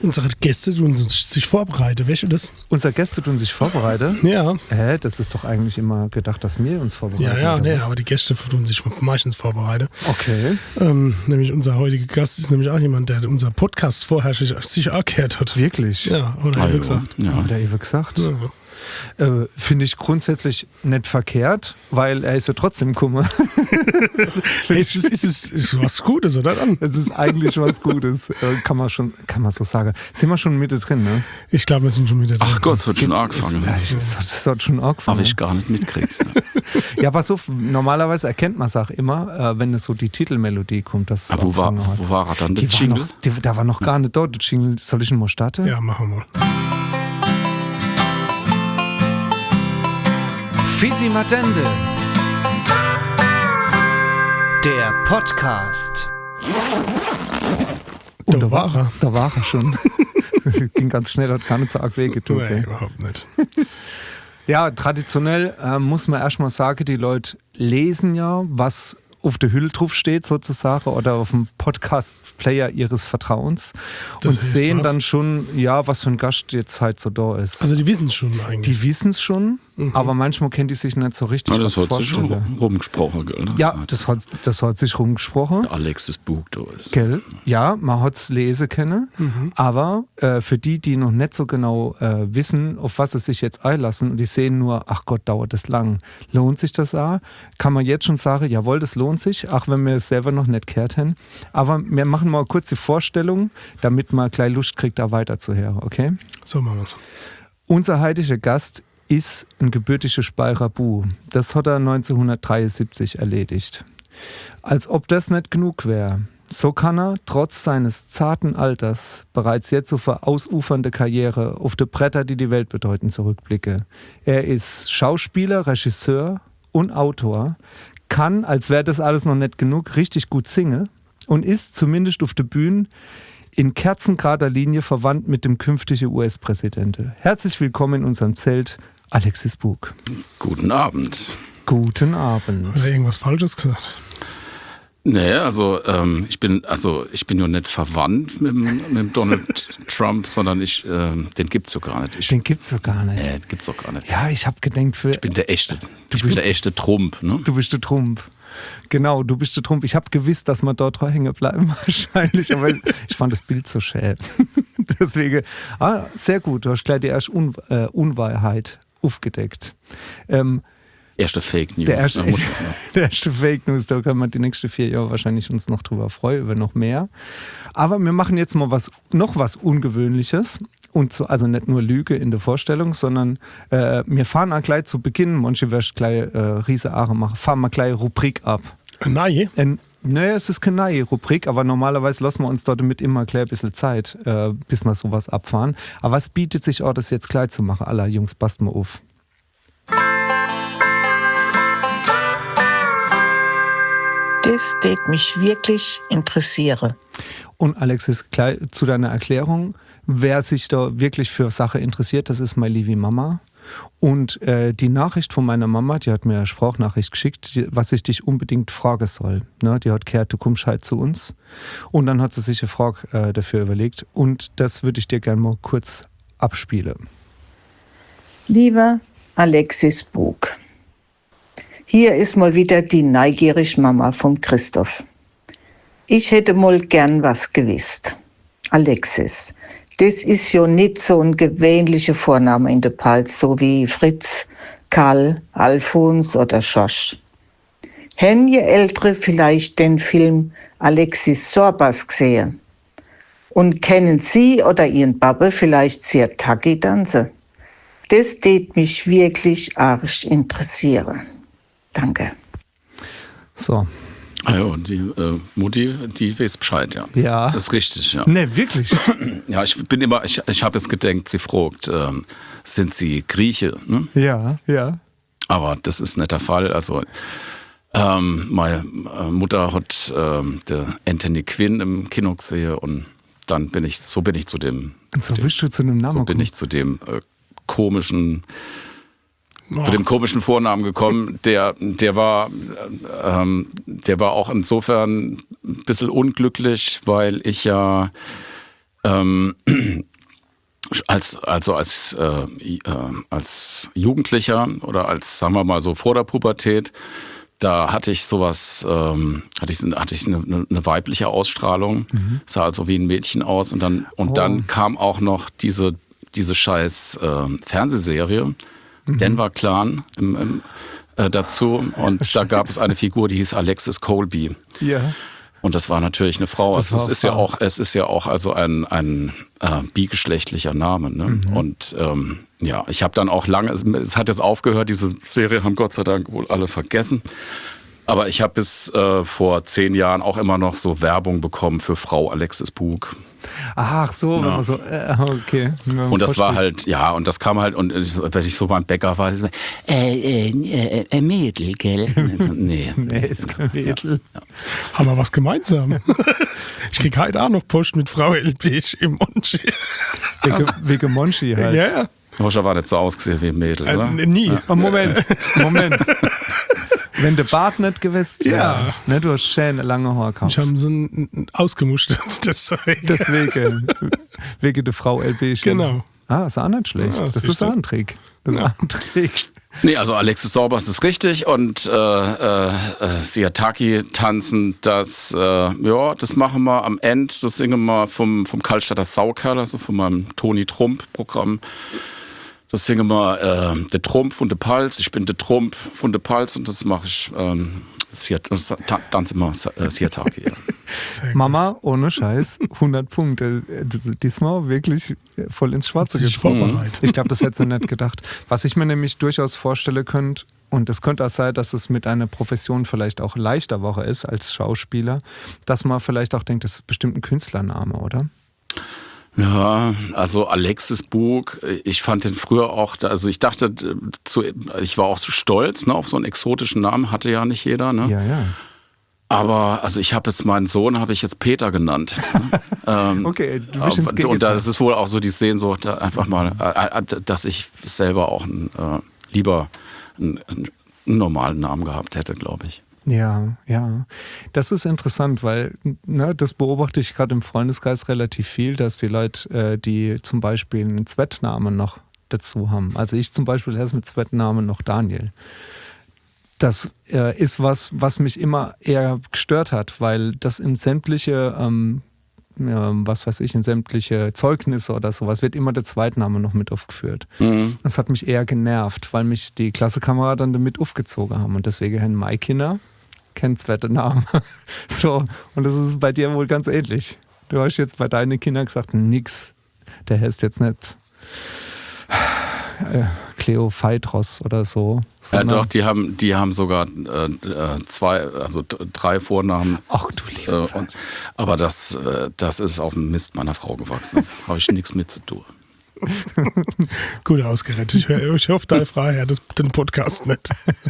Unsere Gäste tun sich vorbereiten, weißt du das? Unsere Gäste tun sich vorbereiten? Ja. Das ist doch eigentlich immer gedacht, dass wir uns vorbereiten. Aber die Gäste tun sich meistens vorbereiten. Okay. Nämlich unser heutiger Gast ist nämlich auch jemand, der unser Podcast vorher sich auch gehört hat. Wirklich? Ja, oder eben gesagt. Ja. Oder eben gesagt. Ja. Finde ich grundsätzlich nicht verkehrt, weil er ist ja trotzdem Kummer. Es ist was Gutes, oder dann? Es ist eigentlich was Gutes, kann man so sagen. Sind wir schon Mitte drin, ne? Ich glaube, wir sind schon wieder drin. Ach Gott, es wird schon angefangen. Das hat schon angefangen. Habe ich gar nicht mitgekriegt. Ja, pass auf, normalerweise erkennt man es auch immer, wenn es so die Titelmelodie kommt. Wo war er dann, der Jingle? Der war noch gar nicht dort, der Jingle. Soll ich ihn mal starten? Ja, machen wir mal. Fisi Matende, der Podcast. Und da war er schon. Das ging ganz schnell, hat gar nicht so arg wehgetan. Nee, überhaupt nicht. Ja, traditionell muss man erstmal sagen, die Leute lesen ja, was auf der Hülle drauf steht sozusagen oder auf dem Podcast-Player ihres Vertrauens und sehen dann schon, ja, was für ein Gast jetzt halt so da ist. Also die wissen es schon eigentlich. Die wissen es schon, aber manchmal kennen die sich nicht so richtig das was hat sich schon rumgesprochen, gell? Das hat sich rumgesprochen. Alexis Buch da ist. Gell? Ja, man hat es lesen können, aber für die noch nicht so genau wissen, auf was sie sich jetzt einlassen und die sehen nur, ach Gott, dauert das lang. Lohnt sich das auch? Kann man jetzt schon sagen, jawohl, das lohnt sich, auch wenn wir es selber noch nicht gehört haben. Aber wir machen mal kurz die Vorstellung, damit man gleich Lust kriegt, da weiterzuhören, okay? So machen wir es. Unser heutiger Gast ist ein gebürtiger Speyerer Bu. Das hat er 1973 erledigt. Als ob das nicht genug wäre. So kann er, trotz seines zarten Alters, bereits jetzt auf eine ausufernde Karriere auf die Bretter, die die Welt bedeuten, zurückblicken. Er ist Schauspieler, Regisseur und Autor, kann, als wäre das alles noch nicht genug, richtig gut singen und ist zumindest auf der Bühne in kerzengerader Linie verwandt mit dem künftigen US-Präsidenten. Herzlich willkommen in unserem Zelt, Alexis Buch. Guten Abend. Guten Abend. Hat er irgendwas Falsches gesagt? Nee, ich bin nur nicht verwandt mit Donald Trump, sondern den gibt's so gar nicht. Den gibt's so gar nicht. Nee, den gibt's doch gar nicht. Ja, ich habe gedacht, ich bin der echte Trump, ne? Du bist der Trump. Genau, du bist der Trump. Ich habe gewusst, dass wir dort hängen bleiben wahrscheinlich, aber ich fand das Bild so schön. Deswegen, sehr gut, du hast gleich die erste Unwahrheit aufgedeckt. Erste Fake News. Der erste Fake News, da können wir die nächsten 4 Jahre wahrscheinlich uns noch drüber freuen, über noch mehr. Aber wir machen jetzt mal noch was Ungewöhnliches. Und so, also nicht nur Lüge in der Vorstellung, sondern wir fahren auch gleich zu Beginn, manche werden gleich riese Aare machen, fahren wir gleich Rubrik ab. Nein. Naja, es ist keine neue Rubrik, aber normalerweise lassen wir uns dort mit immer gleich ein bisschen Zeit, bis wir sowas abfahren. Aber es bietet sich auch, das jetzt gleich zu machen. Aller Jungs, passt mal auf. Das tät mich wirklich interessieren. Und Alexis, gleich zu deiner Erklärung, wer sich da wirklich für Sache interessiert, das ist meine liebe Mama. Und die Nachricht von meiner Mama, die hat mir eine Sprachnachricht geschickt, was ich dich unbedingt fragen soll. Ne? Die hat gehört, du kommst halt zu uns. Und dann hat sie sich eine Frage dafür überlegt. Und das würde ich dir gerne mal kurz abspielen. Lieber Alexis Buch, hier ist mal wieder die neugierige Mama von Christoph. Ich hätte mal gern was gewusst. Alexis, das ist ja nicht so ein gewöhnlicher Vorname in der Palz, so wie Fritz, Karl, Alfons oder Schorsch. Haben ihr Ältere vielleicht den Film Alexis Sorbas gesehen? Und kennen Sie oder Ihren Papa vielleicht sehr Tagi tanzen? Das tät mich wirklich arg interessieren. Danke. So. Ja, die Mutti, die weiß Bescheid, ja. Ja. Das ist richtig, ja. Ne, wirklich? Ja, ich habe jetzt gedacht, sie fragt, sind Sie Grieche? Ne? Ja. Aber das ist nicht der Fall. Also, meine Mutter hat der Anthony Quinn im Kino gesehen und dann bin ich zu dem. So bist du zu einem Namen So bin ich zu dem komischen Vornamen gekommen. Der war auch insofern ein bisschen unglücklich, weil ich ja Als Jugendlicher oder als, sagen wir mal so, vor der Pubertät, da hatte ich sowas, hatte ich eine weibliche Ausstrahlung, sah also wie ein Mädchen aus und dann kam auch noch diese scheiß Fernsehserie, Denver Clan dazu, und da gab es eine Figur, die hieß Alexis Colby. Ja. Und das war natürlich eine Frau. Also es ist ja auch also ein bigeschlechtlicher Name. Ne? Und ja, ich habe dann auch lange, es hat jetzt aufgehört, diese Serie haben Gott sei Dank wohl alle vergessen. Aber ich habe bis vor 10 Jahren auch immer noch so Werbung bekommen für Frau Alexis Bug. Ach so, Ja. so okay. Und das war halt, ja, und das kam halt, und wenn ich so beim Bäcker war, das war, Mädel, gell? Nee. Nee, ist kein Mädel. Ja. Haben wir was gemeinsam? Ich krieg heute auch noch Post mit Frau Elbich im Monchi. Wegen Monchi halt. Ja, Roger war nicht so ausgesehen wie ein Mädel, oder? nie. Oh, Moment. Wenn der Bart nicht gewesen wäre, Ja. ne, du hast schön lange Haare gehabt. Ich habe so ein ausgemustert. Deswegen, wegen der Frau LB. Genau. Ah, ist auch nicht schlecht. Ja, das siehst ist du. auch ein Trick. Das ist auch ein Trick. Nee, also Alexis Sorbas ist richtig, und Siataki tanzen, das machen wir am Ende, das singen wir vom Kaltstadter Saukerl, also von meinem Toni Trump-Programm. Das singen wir der Trumpf und der Palz. Ich bin der Trumpf von der Palz, und das mache ich tanze immer Siataki. Ja. Mama, ohne Scheiß, 100 Punkte. Diesmal wirklich voll ins Schwarze Hat sich getroffen. vorbereitet. Ich glaube, das hätte sie nicht gedacht. Was ich mir nämlich durchaus vorstellen könnte, und es könnte auch sein, dass es mit einer Profession vielleicht auch leichter Woche ist als Schauspieler, dass man vielleicht auch denkt, das ist bestimmt ein Künstlername, oder? Ja, also Alexis Bug, ich fand den früher auch, also ich dachte, ich war auch so stolz, ne, auf so einen exotischen Namen, hatte ja nicht jeder, ne? Ja. Aber also ich habe jetzt meinen Sohn, habe ich jetzt Peter genannt. Okay, du bist ins Gegenteil. Und das ist wohl auch so die Sehnsucht, einfach mal, dass ich selber auch lieber einen normalen Namen gehabt hätte, glaube ich. Ja. Das ist interessant, weil das beobachte ich gerade im Freundeskreis relativ viel, dass die Leute, die zum Beispiel einen Zweitnamen noch dazu haben. Also ich zum Beispiel heiße mit Zweitnamen noch Daniel. Das ist was mich immer eher gestört hat, weil das in sämtliche, in sämtliche Zeugnisse oder sowas wird immer der Zweitname noch mit aufgeführt. Das hat mich eher genervt, weil mich die Klassenkameraden damit aufgezogen haben, und deswegen haben meine Kinder keinen zweiten Namen. So, und das ist bei dir wohl ganz ähnlich. Du hast jetzt bei deinen Kindern gesagt, nix, der heißt jetzt nicht Kleophaidros oder so. Ja, doch, die haben sogar 3 Vornamen. Ach du liebe Zeit. Aber das ist auf dem Mist meiner Frau gewachsen. Habe ich nichts mit zu tun. Gut ausgerettet. Ich hoffe, deine Frau hört den Podcast nicht.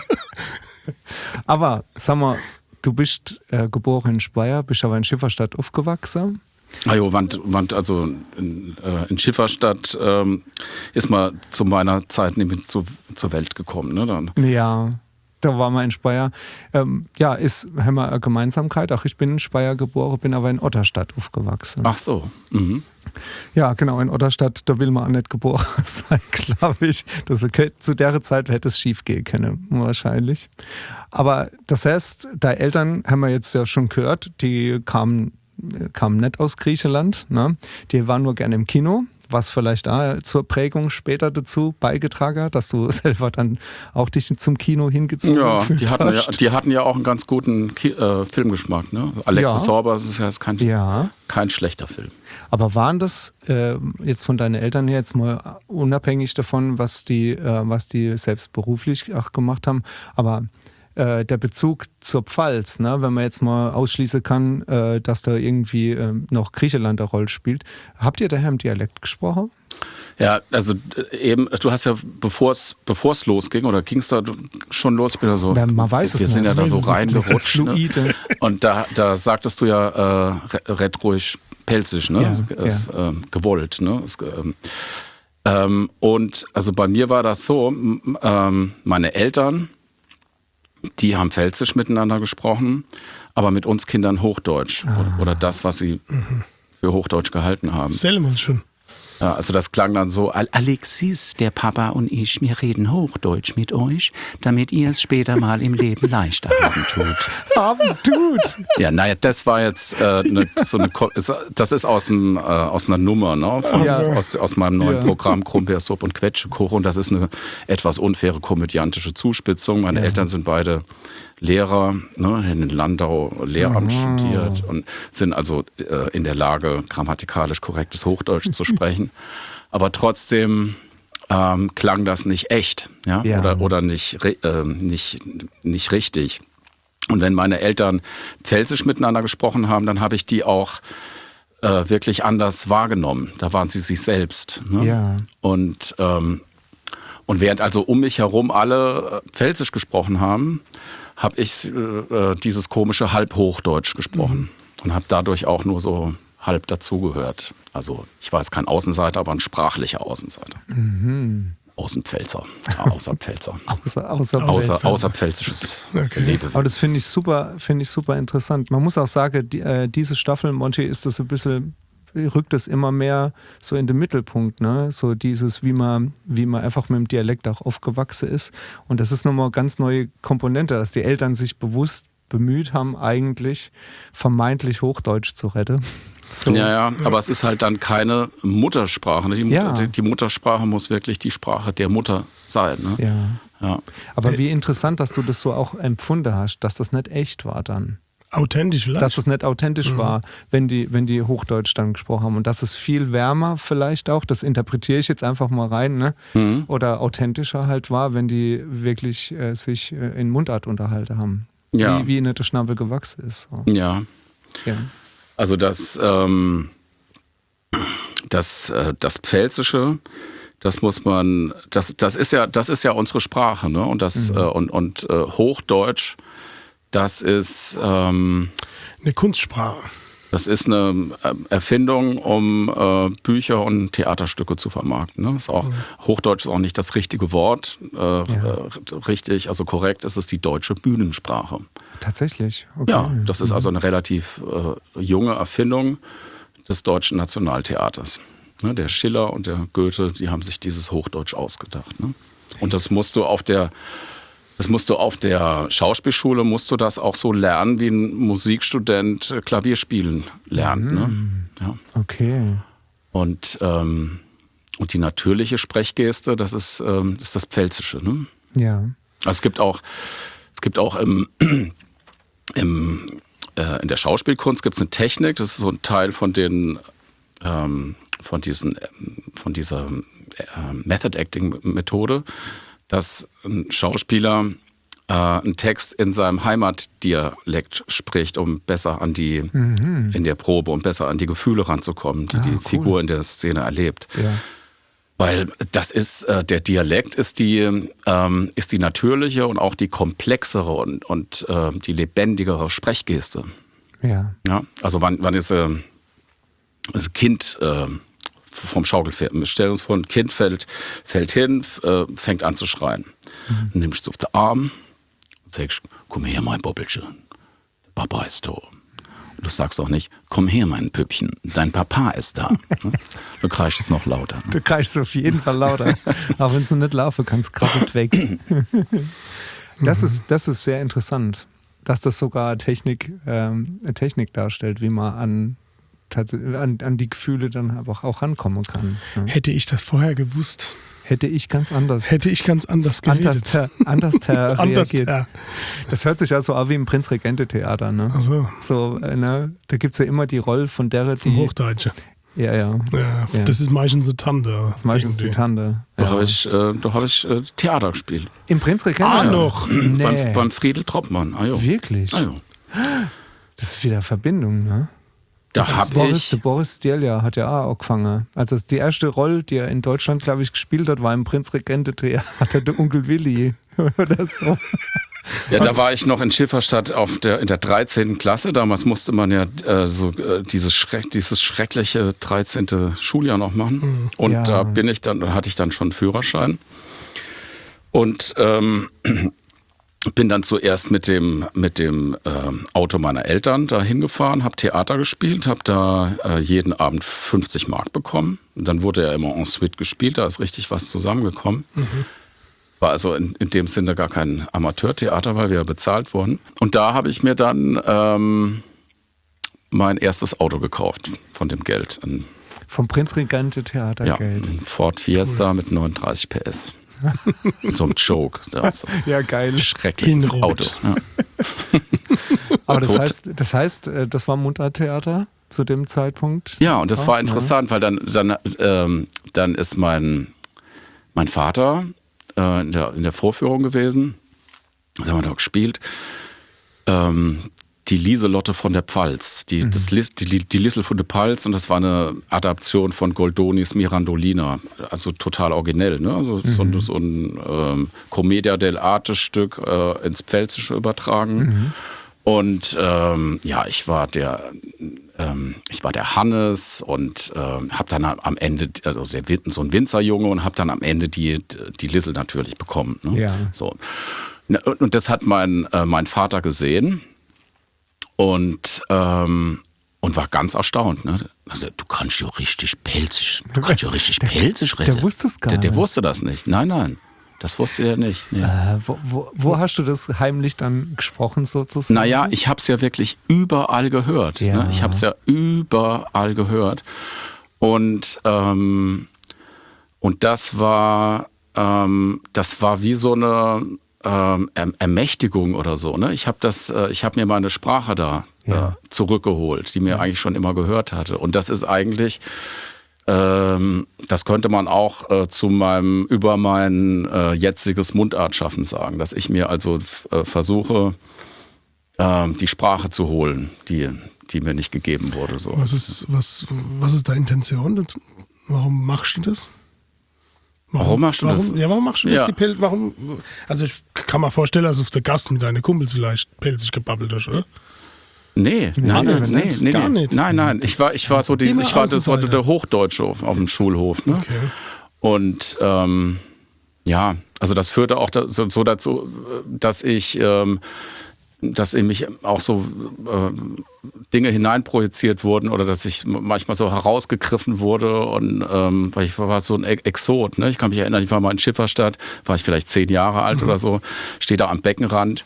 Aber sag mal, du bist geboren in Speyer, bist aber in Schifferstadt aufgewachsen. Also in Schifferstadt ist man zu meiner Zeit nämlich zur Welt gekommen. Ne, dann. Ja, da war man in Speyer. Haben wir eine Gemeinsamkeit. Auch ich bin in Speyer geboren, bin aber in Otterstadt aufgewachsen. Ach so. Mhm. Ja, genau, in Otterstadt, da will man auch nicht geboren sein, glaube ich. Zu der Zeit hätte es schief gehen können, wahrscheinlich. Aber das heißt, deine Eltern, haben wir jetzt ja schon gehört, die kamen nicht aus Griechenland, ne? Die waren nur gerne im Kino, was vielleicht auch zur Prägung später dazu beigetragen hat, dass du selber dann auch dich zum Kino hingezogen hast. Ja, die hatten ja auch einen ganz guten Filmgeschmack. Ne? Alexis Sorbas ist ja kein schlechter Film. Aber waren das jetzt von deinen Eltern her jetzt mal unabhängig davon, was die selbst beruflich auch gemacht haben, aber der Bezug zur Pfalz, ne, wenn man jetzt mal ausschließen kann, dass da irgendwie noch Griechenland eine Rolle spielt. Habt ihr daher im Dialekt gesprochen? Ja, also eben, du hast ja, bevor es losging, oder ging es da schon los? Ich bin da so, man weiß wir es sind nicht. ja da so reingerutscht. Fluide. Ne? Und da sagtest du ja, red ruhig pelzig, ne? Ja, ist gewollt. Ne? Und also bei mir war das so, meine Eltern, die haben Pfälzisch miteinander gesprochen, aber mit uns Kindern Hochdeutsch. Oder das, was sie für Hochdeutsch gehalten haben. Selber schon. Ja, also das klang dann so, Alexis, der Papa und ich, wir reden Hochdeutsch mit euch, damit ihr es später mal im Leben leichter haben tut. Ja, naja, das war jetzt das ist aus einer Nummer, ne? Aus meinem neuen Programm Krummbeersuppe und Quetschekuchen. Und das ist eine etwas unfaire komödiantische Zuspitzung. Meine Eltern sind beide Lehrer, ne, in Landau Lehramt studiert und sind also in der Lage, grammatikalisch korrektes Hochdeutsch zu sprechen. Aber trotzdem klang das nicht echt, oder nicht richtig. Und wenn meine Eltern Pfälzisch miteinander gesprochen haben, dann habe ich die auch wirklich anders wahrgenommen. Da waren sie sich selbst. Ne? Ja. Und während also um mich herum alle Pfälzisch gesprochen haben, habe ich dieses komische Halbhochdeutsch gesprochen und habe dadurch auch nur so halb dazugehört. Also ich war jetzt kein Außenseiter, aber ein sprachlicher Außenseiter. Außenpfälzer. Ja, Außerpfälzer. Außerpfälzisches Lebewesen. Aber das finde ich super interessant. Man muss auch sagen, diese Staffel, Monty, ist das ein bisschen, rückt es immer mehr so in den Mittelpunkt, ne? So dieses, wie man einfach mit dem Dialekt auch aufgewachsen ist. Und das ist nochmal eine ganz neue Komponente, dass die Eltern sich bewusst bemüht haben, eigentlich vermeintlich Hochdeutsch zu retten. So. Ja, aber es ist halt dann keine Muttersprache. Ne? Die Muttersprache muss wirklich die Sprache der Mutter sein. Ne? Ja. Aber wie interessant, dass du das so auch empfunden hast, dass das nicht echt war dann. Authentisch vielleicht. Dass es nicht authentisch war, wenn die Hochdeutsch dann gesprochen haben. Und dass es viel wärmer vielleicht auch, das interpretiere ich jetzt einfach mal rein, ne? Oder authentischer halt war, wenn die wirklich sich in Mundart unterhalten haben. Ja. Wie eine Schnabel gewachsen ist. So. Ja. Also das Pfälzische, das muss man, das ist ja unsere Sprache, ne? Und und Hochdeutsch, das ist eine Kunstsprache. Das ist eine Erfindung, um Bücher und Theaterstücke zu vermarkten. Ne? Hochdeutsch ist auch nicht das richtige Wort. Richtig, also korrekt ist es die deutsche Bühnensprache. Tatsächlich? Okay. Ja, das ist also eine relativ junge Erfindung des deutschen Nationaltheaters. Ne? Der Schiller und der Goethe, die haben sich dieses Hochdeutsch ausgedacht. Ne? Und das musst du auf der Schauspielschule das auch so lernen, wie ein Musikstudent Klavierspielen lernt. Ne? Ja. Okay. Und die natürliche Sprechgeste, das ist das Pfälzische. Ne? Ja. Also es gibt auch in der Schauspielkunst gibt es eine Technik, das ist so ein Teil von dieser Method Acting Methode, dass ein Schauspieler einen Text in seinem Heimatdialekt spricht, um besser in der Probe, um besser an die Gefühle ranzukommen, die Figur in der Szene erlebt. Ja. Weil das ist, der Dialekt ist die natürliche und auch die komplexere und die lebendigere Sprechgeste. Ja. Ja, also wann ist das Kind vom Schaukelpferd. Wir stellen uns vor, ein Kind fällt hin, fängt an zu schreien. Nimmst du auf den Arm und sagst, komm her, mein Bobbelchen, Papa ist da. Und du sagst auch nicht, komm her, mein Püppchen, dein Papa ist da. Du kreischst es noch lauter. Ne? Du kreischst auf jeden Fall lauter. Auch wenn du nicht laufen kannst, krabbelt weg. Das ist sehr interessant, dass das sogar eine Technik darstellt, wie man an die Gefühle dann aber auch rankommen kann. Ne? Hätte ich das vorher gewusst. Hätte ich ganz anders geredet. Anders reagiert. Das hört sich also auch wie im Prinz-Regente-Theater. Ne? Ach so. So, ne? Da gibt es ja immer die Rolle von der, die... Hochdeutsche. Ja. Das ist meistens die Tante. Da habe ich Theater gespielt. Im Prinz-Regente? Noch? Nee. Beim Friedel Troppmann. Wirklich? Das ist wieder Verbindung, ne? Der Boris Stelja hat ja auch angefangen. Also die erste Rolle, die er in Deutschland, glaube ich, gespielt hat, war im Prinz-Regente-Theater der Onkel Willi oder so. Ja, da war ich noch in Schifferstadt in der 13. Klasse. Damals musste man ja dieses schreckliche 13. Schuljahr noch machen. Und da hatte ich dann schon einen Führerschein. Und bin dann zuerst mit dem Auto meiner Eltern da hingefahren, habe Theater gespielt, habe da jeden Abend 50 Mark bekommen. Und dann wurde ja immer en suite gespielt, da ist richtig was zusammengekommen. War also in dem Sinne gar kein Amateurtheater, weil wir ja bezahlt wurden. Und da habe ich mir dann mein erstes Auto gekauft von dem Geld. Vom Prinzregente Theatergeld. Ja, ein Ford Fiesta mit 39 PS. So ein Joke. Ja, geil. Schreckliches Auto. Ja. Aber das heißt, das war Mundart-Theater zu dem Zeitpunkt? Ja, und das war interessant, weil dann ist mein Vater in der Vorführung gewesen. Das haben wir da gespielt. Die Lieselotte von der Pfalz, die Liesel von der Pfalz, und das war eine Adaption von Goldonis Mirandolina, also total originell, ne? Also so ein Commedia dell'arte-Stück ins Pfälzische übertragen. Und ich war der Hannes und habe dann am Ende, also so ein Winzerjunge, und habe dann am Ende die Liesel natürlich bekommen. Ne? Ja. So. Und das hat mein Vater gesehen. Und war ganz erstaunt. Ne? Also, du kannst ja richtig pelzig reden. Der wusste es gar nicht. Der wusste das nicht. Nein, das wusste er nicht. Nee. Wo hast du das heimlich dann gesprochen sozusagen? Naja, ich habe es ja wirklich überall gehört. Ja. Ne? Ich habe es ja überall gehört. Und das war wie so eine Ermächtigung oder so. Ne? Ich habe mir meine Sprache da zurückgeholt, die mir eigentlich schon immer gehört hatte. Und das ist eigentlich, das könnte man auch über mein jetziges Mundartschaffen sagen, dass ich mir also versuche, die Sprache zu holen, die mir nicht gegeben wurde. So. Was ist deine Intention? Warum machst du das? Warum machst du das? Ja, warum machst du das? Ja. Also ich kann mir vorstellen, dass auf der Gast mit deinen Kumpels vielleicht pelzig gebabbelt hast, oder? Nee. Gar nicht. Nein. Ich war so der Hochdeutsche auf dem Schulhof. Ne? Okay. Und also das führte auch so dazu, dass in mich auch so Dinge hineinprojiziert wurden oder dass ich manchmal so herausgegriffen wurde, und weil ich war so ein Exot. Ne? Ich kann mich erinnern, ich war mal in Schifferstadt, war ich vielleicht 10 Jahre alt oder so, stehe da am Beckenrand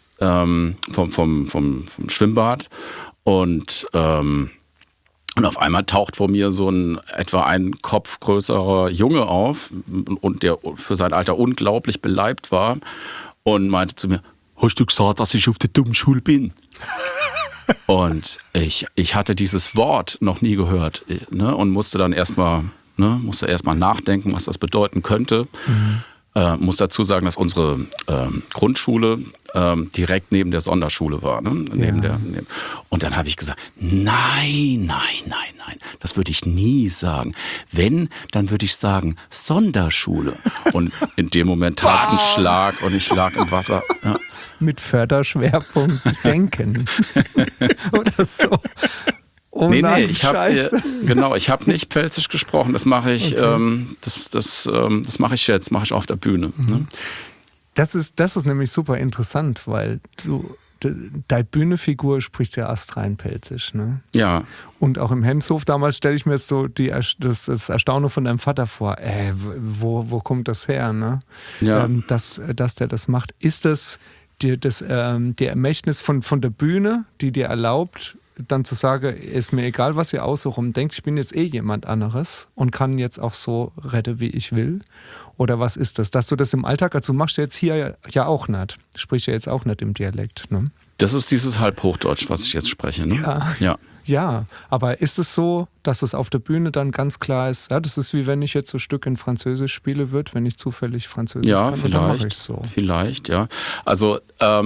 vom Schwimmbad, und auf einmal taucht vor mir so ein etwa einen Kopf größerer Junge auf, und der für sein Alter unglaublich beleibt war, und meinte zu mir: Hast du gesagt, dass ich auf der dummen Schule bin? Und ich hatte dieses Wort noch nie gehört, ne? Und musste dann erstmal nachdenken, was das bedeuten könnte. Muss dazu sagen, dass unsere Grundschule direkt neben der Sonderschule war. Ne? Und dann habe ich gesagt, nein, das würde ich nie sagen. Wenn, dann würde ich sagen Sonderschule. Und in dem Moment tat es einen Schlag und ich lag im Wasser. Ja. Mit Förderschwerpunkt Denken oder so. Oh nee, nein, ich habe nicht Pfälzisch gesprochen. Das mache ich, okay. Das mache ich jetzt, mache ich auf der Bühne. Ne? Das ist nämlich super interessant, weil deine Bühnefigur spricht ja astrein Pelzisch, ne? Ja. Und auch im Hemshof damals stelle ich mir so das Erstaunen von deinem Vater vor. Wo kommt das her, ne? Ja. Dass der das macht. Ist das die Ermächtnis von der Bühne, die dir erlaubt, dann zu sagen, ist mir egal, was ihr außenrum denkt, ich bin jetzt jemand anderes und kann jetzt auch so retten, wie ich will? Oder was ist das? Dass du das im Alltag, also machst du jetzt hier ja auch nicht, sprichst ja jetzt auch nicht im Dialekt, ne? Das ist dieses Halbhochdeutsch, was ich jetzt spreche, ne? Ja, aber ist es so, dass es auf der Bühne dann ganz klar ist, ja, das ist wie wenn ich jetzt so ein Stück in Französisch spiele wenn ich zufällig Französisch kann, dann mache ich so. Vielleicht, ja. Also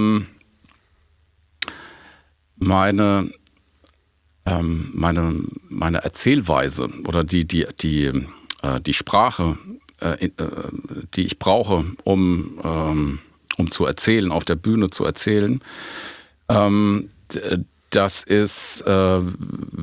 meine Erzählweise oder die Sprache, die ich brauche, um zu erzählen, auf der Bühne zu erzählen, das ist eine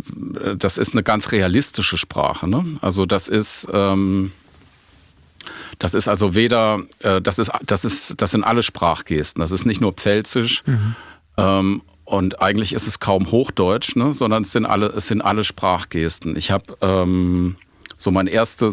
ganz realistische Sprache. Ne? Also das ist Das ist also weder, das sind alle Sprachgesten. Das ist nicht nur Pfälzisch. Und eigentlich ist es kaum Hochdeutsch, ne, sondern es sind alle Sprachgesten. Ich habe so meinen ersten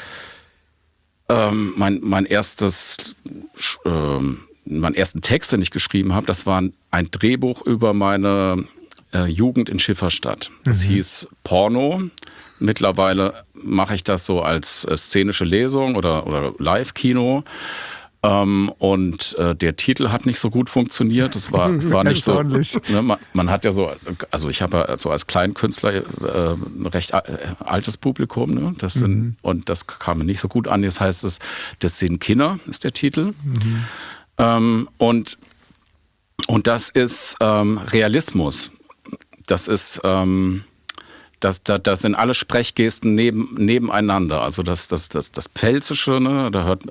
Text, den ich geschrieben habe, das war ein Drehbuch über meine Jugend in Schifferstadt. Das hieß Porno. Mittlerweile mache ich das so als szenische Lesung oder Live-Kino. Und der Titel hat nicht so gut funktioniert. Das war nicht so. Ne, man hat ja so, also ich habe ja so als Kleinkünstler ein recht altes Publikum. Ne? Und das kam mir nicht so gut an. Jetzt heißt es, das sind Kinder, ist der Titel. Und das ist Realismus. Das ist, das sind alle Sprechgesten nebeneinander. Also das Pfälzische, ne, da hört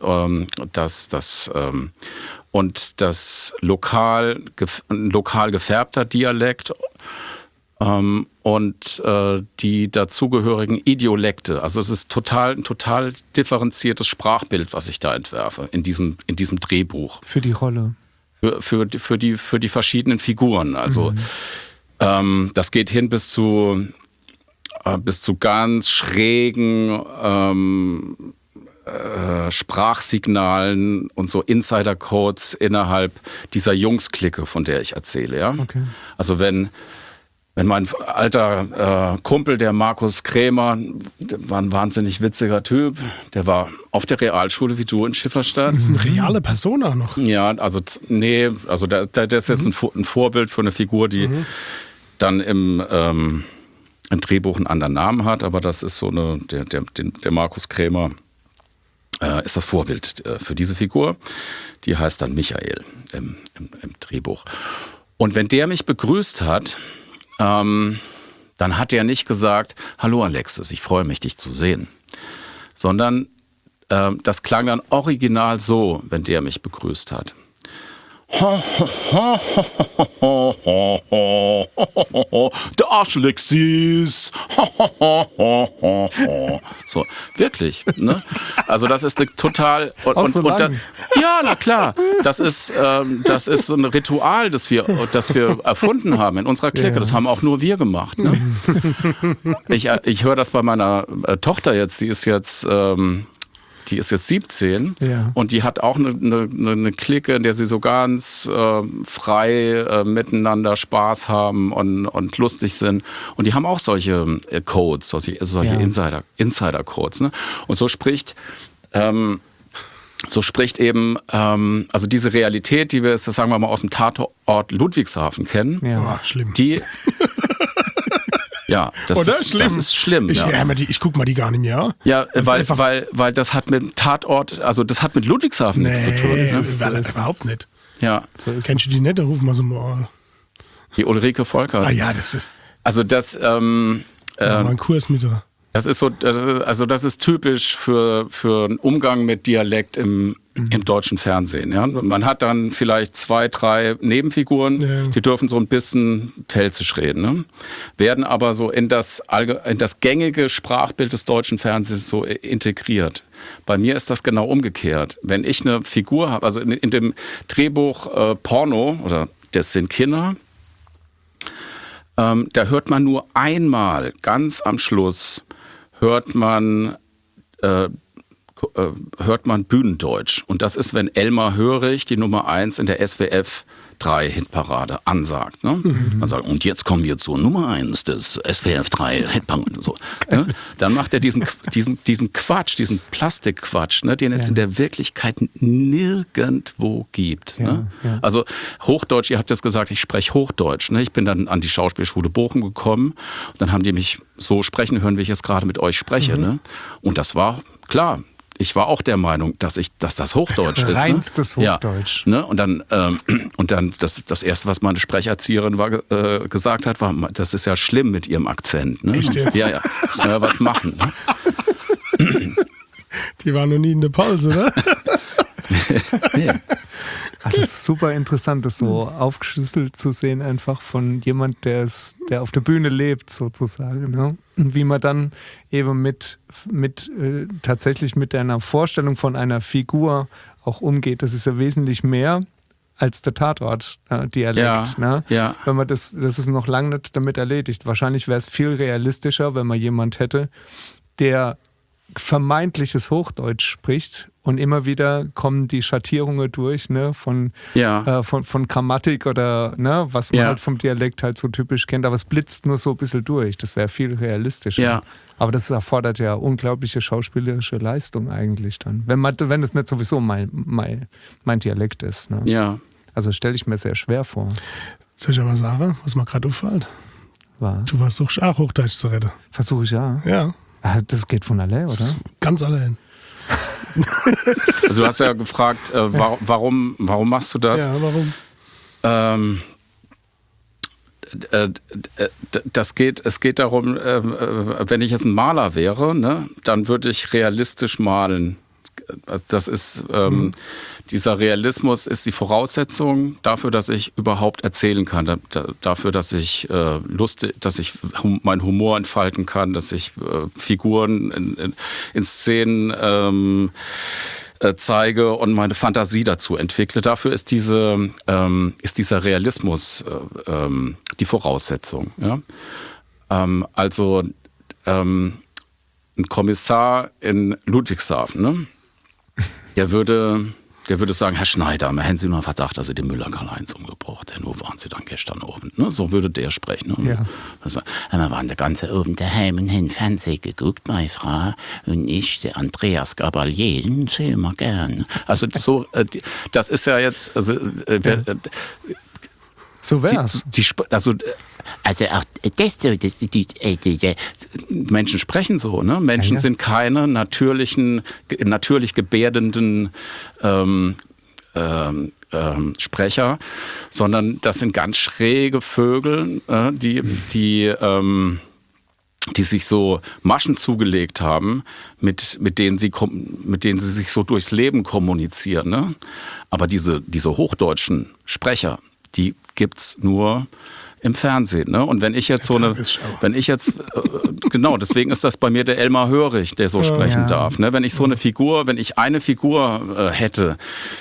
und das lokal gefärbter Dialekt und die dazugehörigen Idiolekte. Also es ist ein total differenziertes Sprachbild, was ich da entwerfe in diesem Drehbuch. Für die Rolle. Für die verschiedenen Figuren. Also das geht hin bis zu ganz schrägen Sprachsignalen und so Insider-Codes innerhalb dieser Jungs-Clique, von der ich erzähle. Ja? Okay. Also wenn mein alter Kumpel, der Markus Krämer, der war ein wahnsinnig witziger Typ, der war auf der Realschule wie du in Schifferstadt. Das ist eine reale Person auch noch. Ja, also der ist jetzt ein Vorbild für eine Figur, die dann im Drehbuch einen anderen Namen hat, aber das ist so der Markus Krämer ist das Vorbild für diese Figur. Die heißt dann Michael im Drehbuch. Und wenn der mich begrüßt hat, dann hat er nicht gesagt, hallo Alexis, ich freue mich, dich zu sehen. Sondern das klang dann original so, wenn der mich begrüßt hat. Der Arsch Alexis. So, wirklich. Ne? Also das ist eine total... ja, na klar. Das ist so ein Ritual, das wir erfunden haben in unserer Clique. Ja. Das haben auch nur wir gemacht. Ne? Ich höre das bei meiner Tochter jetzt. Die ist jetzt 17 und die hat auch eine Clique, in der sie so ganz frei miteinander Spaß haben und lustig sind. Und die haben auch solche Codes, solche Insider-Codes. Ne? Und so spricht eben, also diese Realität, die wir jetzt, sagen wir mal, aus dem Tatort Ludwigshafen kennen, schlimm. Die... Ja, das ist schlimm. Ich guck mal die gar nicht mehr. Ja, weil das hat mit Tatort, also das hat mit Ludwigshafen nichts zu tun. Das ist überhaupt nicht. Ja. Kennst du die nicht? Dann rufen wir sie mal. Die Ulrike Volkert. Ah ja, das ist... Also das... mein Kurs mit der... Das ist so, also das ist typisch für einen Umgang mit Dialekt im deutschen Fernsehen. Ja? Man hat dann vielleicht 2, 3 Nebenfiguren, die dürfen so ein bisschen pfälzisch reden, ne? Werden aber so in das gängige Sprachbild des deutschen Fernsehens so integriert. Bei mir ist das genau umgekehrt. Wenn ich eine Figur habe, also in dem Drehbuch Porno oder Das sind Kinder, da hört man nur einmal, ganz am Schluss, hört man Bühnendeutsch. Und das ist, wenn Elmar Hörig die Nummer 1 in der SWF 3 Hitparade ansagt. Ne? Man sagt, und jetzt kommen wir zur Nummer 1 des SWF 3 Hitparade. So, ne? Dann macht er diesen Quatsch, diesen Plastikquatsch, ne? Den es in der Wirklichkeit nirgendwo gibt. Ne? Ja. Also Hochdeutsch, ihr habt jetzt gesagt, ich spreche Hochdeutsch. Ne? Ich bin dann an die Schauspielschule Bochum gekommen. Und dann haben die mich so sprechen hören, wie ich jetzt gerade mit euch spreche. Ne? Und das war klar. Ich war auch der Meinung, dass das Hochdeutsch ist. Reinstes Hochdeutsch. Ja, ne? Und dann das Erste, was meine Sprecherzieherin gesagt hat, war, das ist ja schlimm mit ihrem Akzent. Ne? Echt jetzt? Ja, muss man ja was machen. Ne? Die war noch nie in der Pause, oder? Nee. Das ist super interessant, das so aufgeschlüsselt zu sehen, einfach von jemand, der auf der Bühne lebt, sozusagen. Ne? Und wie man dann eben tatsächlich mit einer Vorstellung von einer Figur auch umgeht. Das ist ja wesentlich mehr als der Tatort-Dialekt. Ne? Ja. Wenn man das ist noch lange nicht damit erledigt. Wahrscheinlich wäre es viel realistischer, wenn man jemand hätte, der vermeintliches Hochdeutsch spricht und immer wieder kommen die Schattierungen durch, ne, von Grammatik oder ne, was man halt vom Dialekt halt so typisch kennt, aber es blitzt nur so ein bisschen durch. Das wäre viel realistischer. Ja. Aber das erfordert ja unglaubliche schauspielerische Leistung eigentlich dann. Wenn es nicht sowieso mein Dialekt ist. Ne? Ja. Also stelle ich mir sehr schwer vor. Soll ich aber sagen, was mir gerade auffällt? Was? Du versuchst auch Hochdeutsch zu retten. Versuche ich ja. Ja. Das geht von allein, oder? Ganz allein. Also du hast ja gefragt, warum machst du das? Ja, warum? Es geht darum, wenn ich jetzt ein Maler wäre, ne, dann würde ich realistisch malen. Das ist, dieser Realismus ist die Voraussetzung dafür, dass ich überhaupt erzählen kann, dafür, dass ich meinen Humor entfalten kann, dass ich Figuren in Szenen zeige und meine Fantasie dazu entwickle. Dafür ist dieser Realismus die Voraussetzung. Ja? Also ein Kommissar in Ludwigshafen, ne? Der würde sagen, Herr Schneider, haben Sie nur einen Verdacht, dass Sie den Müller Karl-Heinz umgebracht haben? Wo waren Sie dann gestern oben? Ne? So würde der sprechen. Ne? Ja. Also, wir waren der ganze oben daheim und haben Fernsehen geguckt, meine Frau und ich, der Andreas Gabalier, den sehen wir gern. Also so, das ist ja jetzt... Also, so wär's. Also auch das so, die Menschen sprechen so, ne? Menschen sind keine natürlich gebärdenden Sprecher, sondern das sind ganz schräge Vögel, die sich so Maschen zugelegt haben, mit denen sie sich so durchs Leben kommunizieren. Ne? Aber diese hochdeutschen Sprecher, die gibt's nur im Fernsehen. Ne? Und wenn ich jetzt genau, deswegen ist das bei mir der Elmar Hörig, der so sprechen darf. Ne? Wenn ich eine Figur hätte,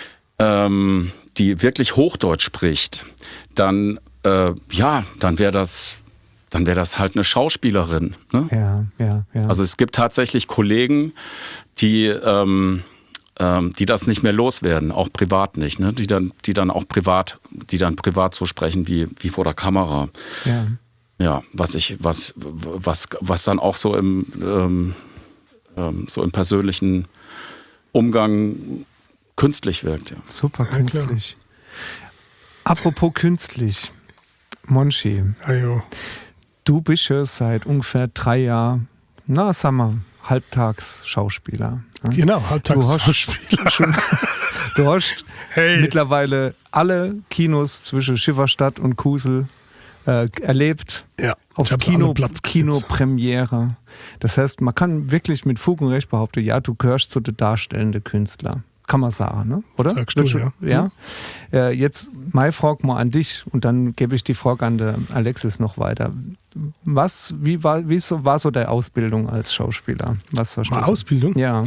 die wirklich Hochdeutsch spricht, dann wäre das halt eine Schauspielerin. Ne? Ja. Also es gibt tatsächlich Kollegen, die das nicht mehr loswerden, auch privat nicht, ne? Die dann privat so sprechen wie vor der Kamera. Ja. Ja, was dann auch so im persönlichen Umgang künstlich wirkt. Ja. Super künstlich. Apropos künstlich, Monchi, du bist ja seit ungefähr 3 Jahren, sagen wir, Halbtags-Schauspieler. Genau, Halbtags-Schauspieler. Du hast mittlerweile alle Kinos zwischen Schifferstadt und Kusel erlebt. Ja, auf Kinopremiere. Das heißt, man kann wirklich mit Fug und Recht behaupten, ja, du gehörst zu den darstellenden Künstlern. Kann man sagen, ne? Oder? Sagst du, ja. Jetzt meine Frage mal an dich und dann gebe ich die Frage an den Alexis noch weiter. Wie war so deine Ausbildung als Schauspieler? Was hast du Ausbildung? Ja.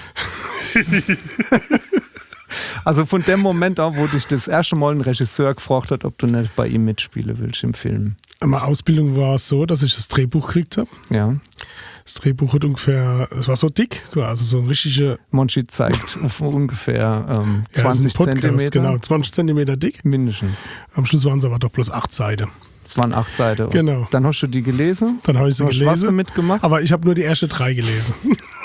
Also von dem Moment an, wo dich das erste Mal ein Regisseur gefragt hat, ob du nicht bei ihm mitspielen willst im Film. Meine Ausbildung war so, dass ich das Drehbuch gekriegt habe. Ja. Das Drehbuch hat es war so dick, also so ein richtiger... Monchi zeigt auf ungefähr 20 Zentimeter. Genau, 20 Zentimeter dick. Mindestens. Am Schluss waren es aber doch bloß 8 Seiten. Es waren 8 Seiten. Genau. Dann hast du die gelesen? Dann habe ich sie gelesen. Was damit gemacht? Aber ich habe nur die ersten 3 gelesen.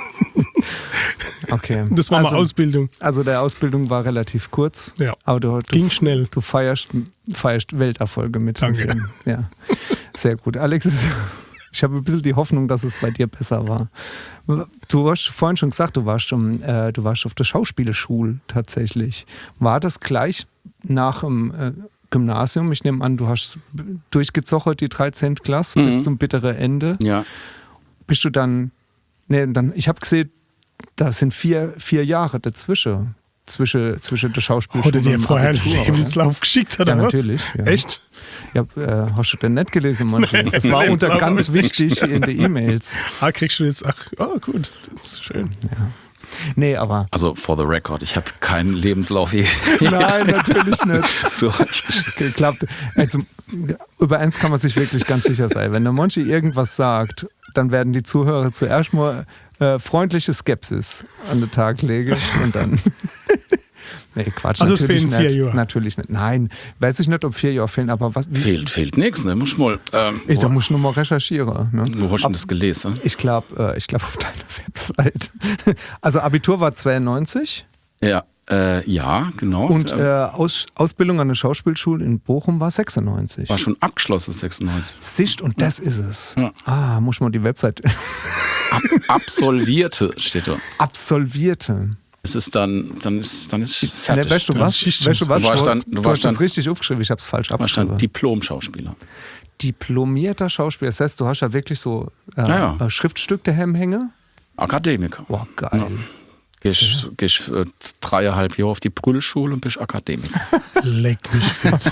Okay. Das war meine Ausbildung. Also der Ausbildung war relativ kurz. Ja. Aber du ging schnell. Du feierst Welterfolge mit dem Film. Ja. Sehr gut. Alexis, ich habe ein bisschen die Hoffnung, dass es bei dir besser war. Du hast vorhin schon gesagt, du warst auf der Schauspielschule tatsächlich. War das gleich nach dem Gymnasium? Ich nehme an, du hast durchgezochert die 13. Klasse bis zum bitteren Ende. Ja. Bist du dann... ich habe gesehen, da sind 4 Jahre dazwischen. zwischen der Schauspielschule Hat er dir und dem vorher einen Abitur. Lebenslauf geschickt, oder Ja, was? natürlich. Ja. Echt? Ja, hast du denn nicht gelesen, manche? Nein, Das war unter Lebenslauf ganz hab ich nicht. wichtig in den E-Mails. Kriegst du jetzt, gut, das ist schön. Nee, aber Also for the record, ich habe keinen Lebenslauf nein, natürlich nicht. zu euch. Geklappt. Also, über eins kann man sich wirklich ganz sicher sein. Wenn der Monchi irgendwas sagt, dann werden die Zuhörer zuerst mal freundliche Skepsis an den Tag legen und dann... Nee, Quatsch, Also es natürlich fehlen nicht. 4 Jahre. Natürlich nicht. Nein, weiß ich nicht, ob 4 Jahre fehlen, aber was... Fehlt nichts, ne? Muss mal. Da muss ich nur mal recherchieren. Ne? Wo hast du das gelesen? Ich glaube auf deiner Website. Also Abitur war 92 Ja, genau. und Ausbildung an der Schauspielschule in Bochum war 96. War schon abgeschlossen, 96. Sicht, und das ist es. Ja. Muss man die Website... Absolvierte steht da. Absolvierte. Es ist dann ist fertig. Ne, weißt du was? Schichtdienst. Weißt du was? Du warst dann- Du hast das richtig aufgeschrieben, ich habe es falsch Da abgeschrieben. stand Diplom-Schauspieler. Diplomierter Schauspieler. Das heißt, du hast ja wirklich so Ja. Schriftstück daheim hängen. Akademiker. Boah, geil. Gehst 3,5 Jahre auf die Brüllschule und bist Akademiker. Leck mich fit.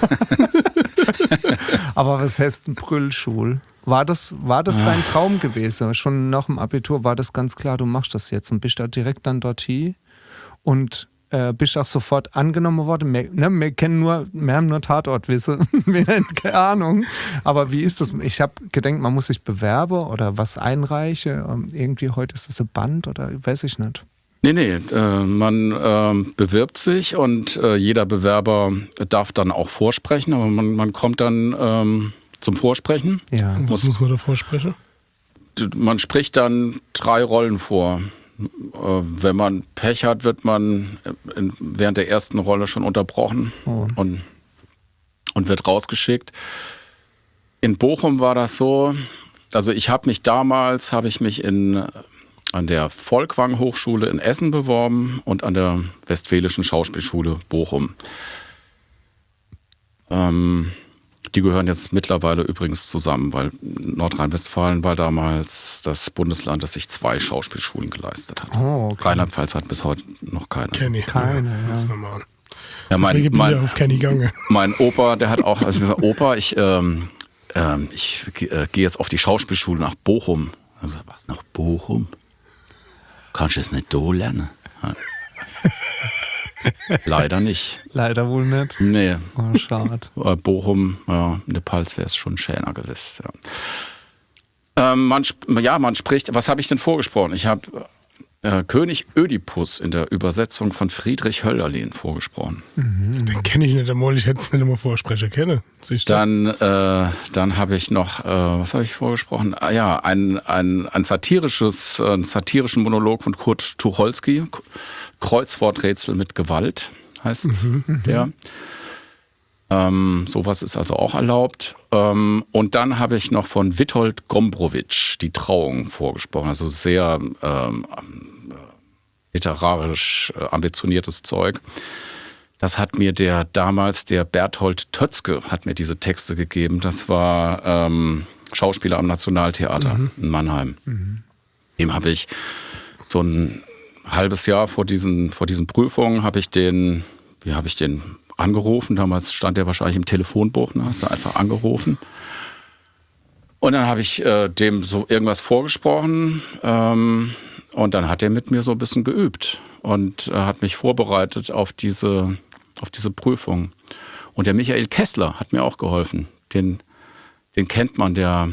Aber was heißt ein Brüllschul? War das dein Traum gewesen? Schon nach dem Abitur war das ganz klar, du machst das jetzt und bist da direkt dann dorthin und bist auch sofort angenommen worden. Wir haben nur Tatortwissen, wir haben keine Ahnung. Aber wie ist das? Ich habe gedacht, man muss sich bewerben oder was einreichen. Irgendwie heute ist das ein Band oder weiß ich nicht. Nee, man bewirbt sich und jeder Bewerber darf dann auch vorsprechen, aber man kommt dann zum Vorsprechen. Ja. Was muss man da vorsprechen? Man spricht dann 3 Rollen vor. Wenn man Pech hat, wird man während der ersten Rolle schon unterbrochen und wird rausgeschickt. In Bochum war das so, also ich habe mich an der Volkwang Hochschule in Essen beworben und an der Westfälischen Schauspielschule Bochum. Die gehören jetzt mittlerweile übrigens zusammen, weil Nordrhein-Westfalen war damals das Bundesland, das sich 2 Schauspielschulen geleistet hat. Oh, okay. Rheinland-Pfalz hat bis heute noch keine. Kenny. Keine, ja. Das ist normal. Ja, Deswegen bin ich auf Kenny gegangen. mein Opa, der hat auch, also ich gesagt, Opa, ich gehe jetzt auf die Schauspielschule nach Bochum. Also, was, nach Bochum? Kannst du es nicht da lernen? Ja. Leider nicht. Leider wohl nicht. Nee. Oh, schade. Bochum, ja, in der Palz wäre es schon schöner gewesen. Ja. Man spricht, was habe ich denn vorgesprochen? Ich habe König Ödipus in der Übersetzung von Friedrich Hölderlin vorgesprochen. Den kenne ich nicht einmal, ich hätte es nicht einmal Vorsprecher kennen. Dann habe ich noch, was habe ich vorgesprochen? Einen satirischen Monolog von Kurt Tucholsky, Kreuzworträtsel mit Gewalt heißt der. Sowas ist also auch erlaubt. Und dann habe ich noch von Witold Gombrowicz die Trauung vorgesprochen, also sehr literarisch ambitioniertes Zeug. Das hat mir der Berthold Tötzke hat mir diese Texte gegeben. Das war Schauspieler am Nationaltheater in Mannheim. Dem habe ich so ein halbes Jahr vor diesen Prüfungen habe ich den angerufen. Damals stand der wahrscheinlich im Telefonbuch, ne? Hast du einfach angerufen. Und dann habe ich dem so irgendwas vorgesprochen. Und dann hat er mit mir so ein bisschen geübt und hat mich vorbereitet auf diese Prüfung. Und der Michael Kessler hat mir auch geholfen. Den kennt man, der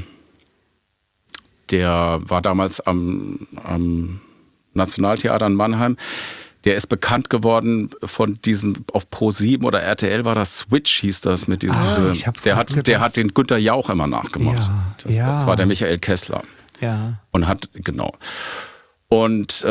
war damals am Nationaltheater in Mannheim. Der ist bekannt geworden von diesem, auf Pro7 oder RTL war das, Switch hieß das, mit diesem, der hat den Günter Jauch immer nachgemacht. Ja, das war der Michael Kessler. Ja. Und genau. Und